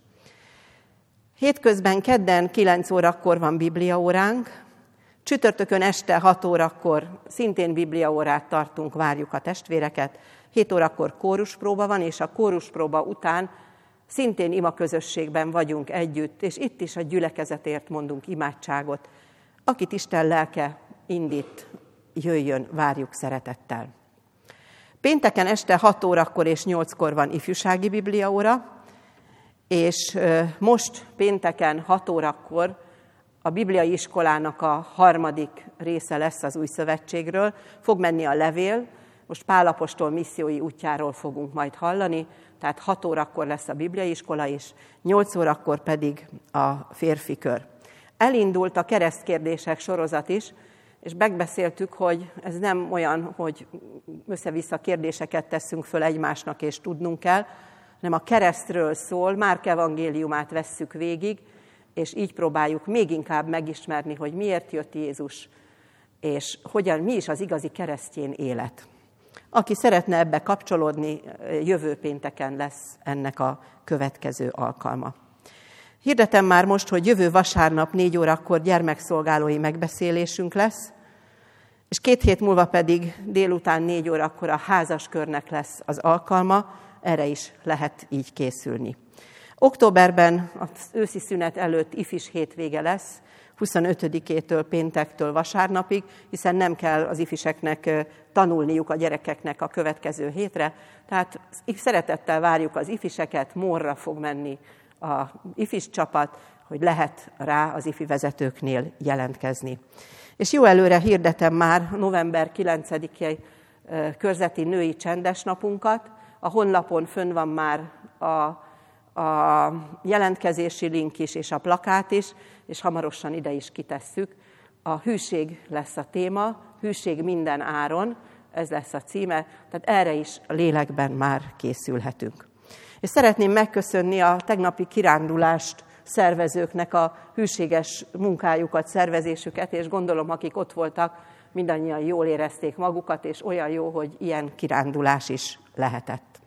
Hétközben kedden kilenc órakor van bibliaóránk, csütörtökön este hat órakor szintén bibliaórát tartunk, várjuk a testvéreket, hét órakor kóruspróba van, és a kóruspróba után szintén imaközösségben vagyunk együtt, és itt is a gyülekezetért mondunk imádságot. Akit Isten lelke indít, jöjjön, várjuk szeretettel. Pénteken este hat órakor és nyolckor van ifjúsági bibliaóra, és most pénteken hat órakor a bibliai iskolának a harmadik része lesz az Új Szövetségről. Fog menni a levél, most Pál apostol missziói útjáról fogunk majd hallani, tehát hat órakor lesz a bibliai iskola, és nyolc órakor pedig a férfi kör. Elindult a keresztkérdések sorozat is, és megbeszéltük, hogy ez nem olyan, hogy össze-vissza kérdéseket teszünk föl egymásnak, és tudnunk kell, hanem a keresztről szól, Márk evangéliumát vesszük végig, és így próbáljuk még inkább megismerni, hogy miért jött Jézus, és hogyan, mi is az igazi keresztény élet. Aki szeretne ebbe kapcsolódni, jövő pénteken lesz ennek a következő alkalma. Hirdetem már most, hogy jövő vasárnap négy órakor gyermekszolgálói megbeszélésünk lesz, és két hét múlva pedig délután négy órakor a házaskörnek lesz az alkalma, erre is lehet így készülni. Októberben az őszi szünet előtt ifis hétvége lesz, huszonötödikétől péntektől vasárnapig, hiszen nem kell az ifiseknek tanulniuk a gyerekeknek a következő hétre, tehát szeretettel várjuk az ifiseket, Mórra fog menni a ifis csapat, hogy lehet rá az ifi vezetőknél jelentkezni. És jó előre hirdetem már november kilencedikei körzeti női csendes napunkat. A honlapon fönn van már a, a jelentkezési link is, és a plakát is, és hamarosan ide is kitesszük. A hűség lesz a téma, hűség minden áron, ez lesz a címe, tehát erre is a lélekben már készülhetünk. És szeretném megköszönni a tegnapi kirándulást szervezőknek a hűséges munkájukat, szervezésüket, és gondolom, akik ott voltak, mindannyian jól érezték magukat, és olyan jó, hogy ilyen kirándulás is lehetett.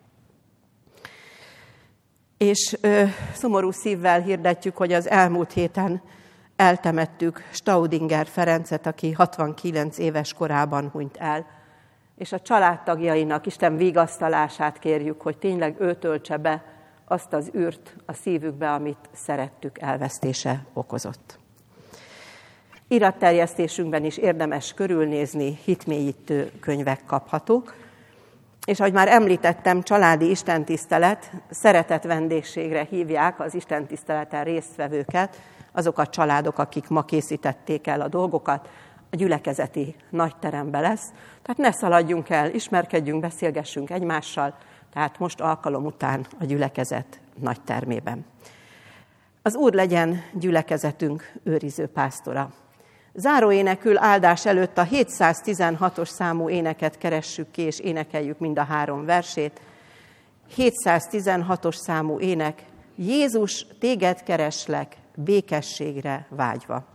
És ö, szomorú szívvel hirdetjük, hogy az elmúlt héten eltemettük Staudinger Ferencet, aki hatvankilenc éves korában hunyt el, és a családtagjainak Isten vigasztalását kérjük, hogy tényleg ő töltse be azt az űrt a szívükbe, amit szerettük elvesztése okozott. Iratterjesztésünkben is érdemes körülnézni, hitmélyítő könyvek kaphatók. És ahogy már említettem, családi istentisztelet, szeretett vendégségre hívják az istentiszteleten résztvevőket, azok a családok, akik ma készítették el a dolgokat, a gyülekezeti nagyterembe lesz. Tehát ne szaladjunk el, ismerkedjünk, beszélgessünk egymással, tehát most alkalom után a gyülekezet nagy termében. Az Úr legyen gyülekezetünk őriző pásztora. Záróénekül áldás előtt a hétszáztizenhatos számú éneket keressük ki, és énekeljük mind a három versét. hétszáztizenhatos számú ének, Jézus, téged kereslek, békességre vágyva.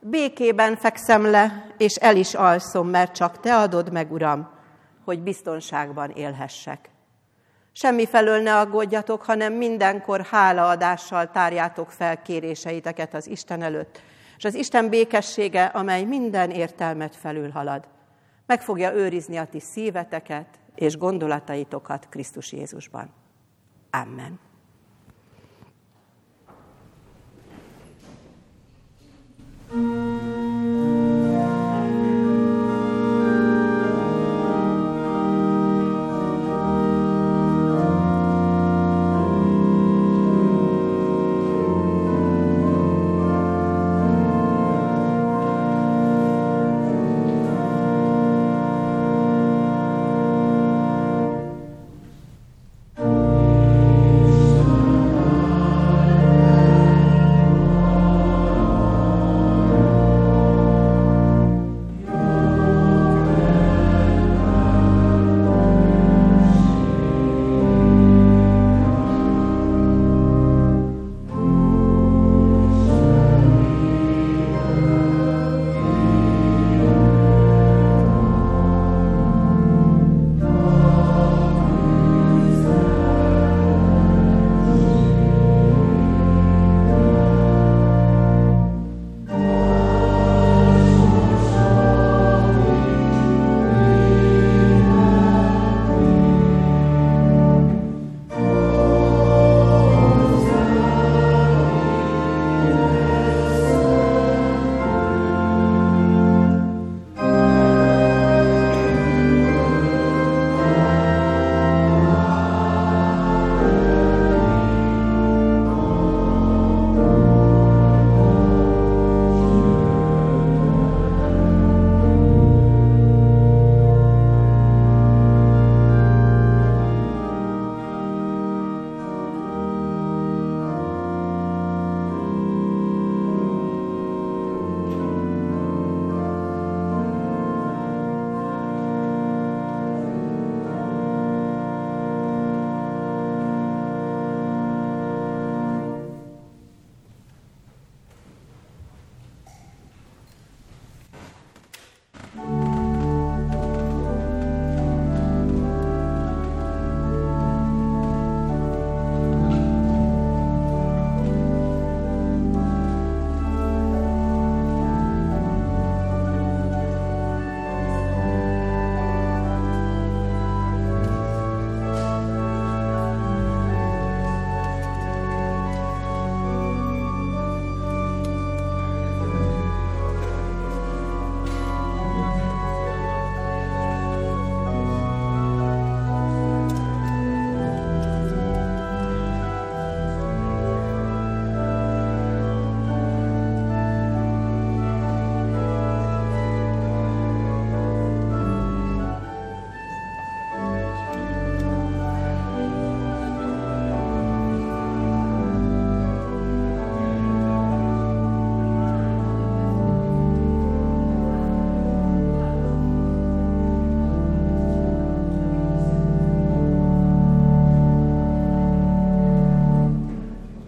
békében fekszem le, és el is alszom, mert csak te adod meg, Uram, hogy biztonságban élhessek. Semmifelől ne aggódjatok, hanem mindenkor hálaadással tárjátok fel kéréseiteket az Isten előtt, és az Isten békessége, amely minden értelmet felülhalad, meg fogja őrizni a ti szíveteket és gondolataitokat Krisztus Jézusban. Amen.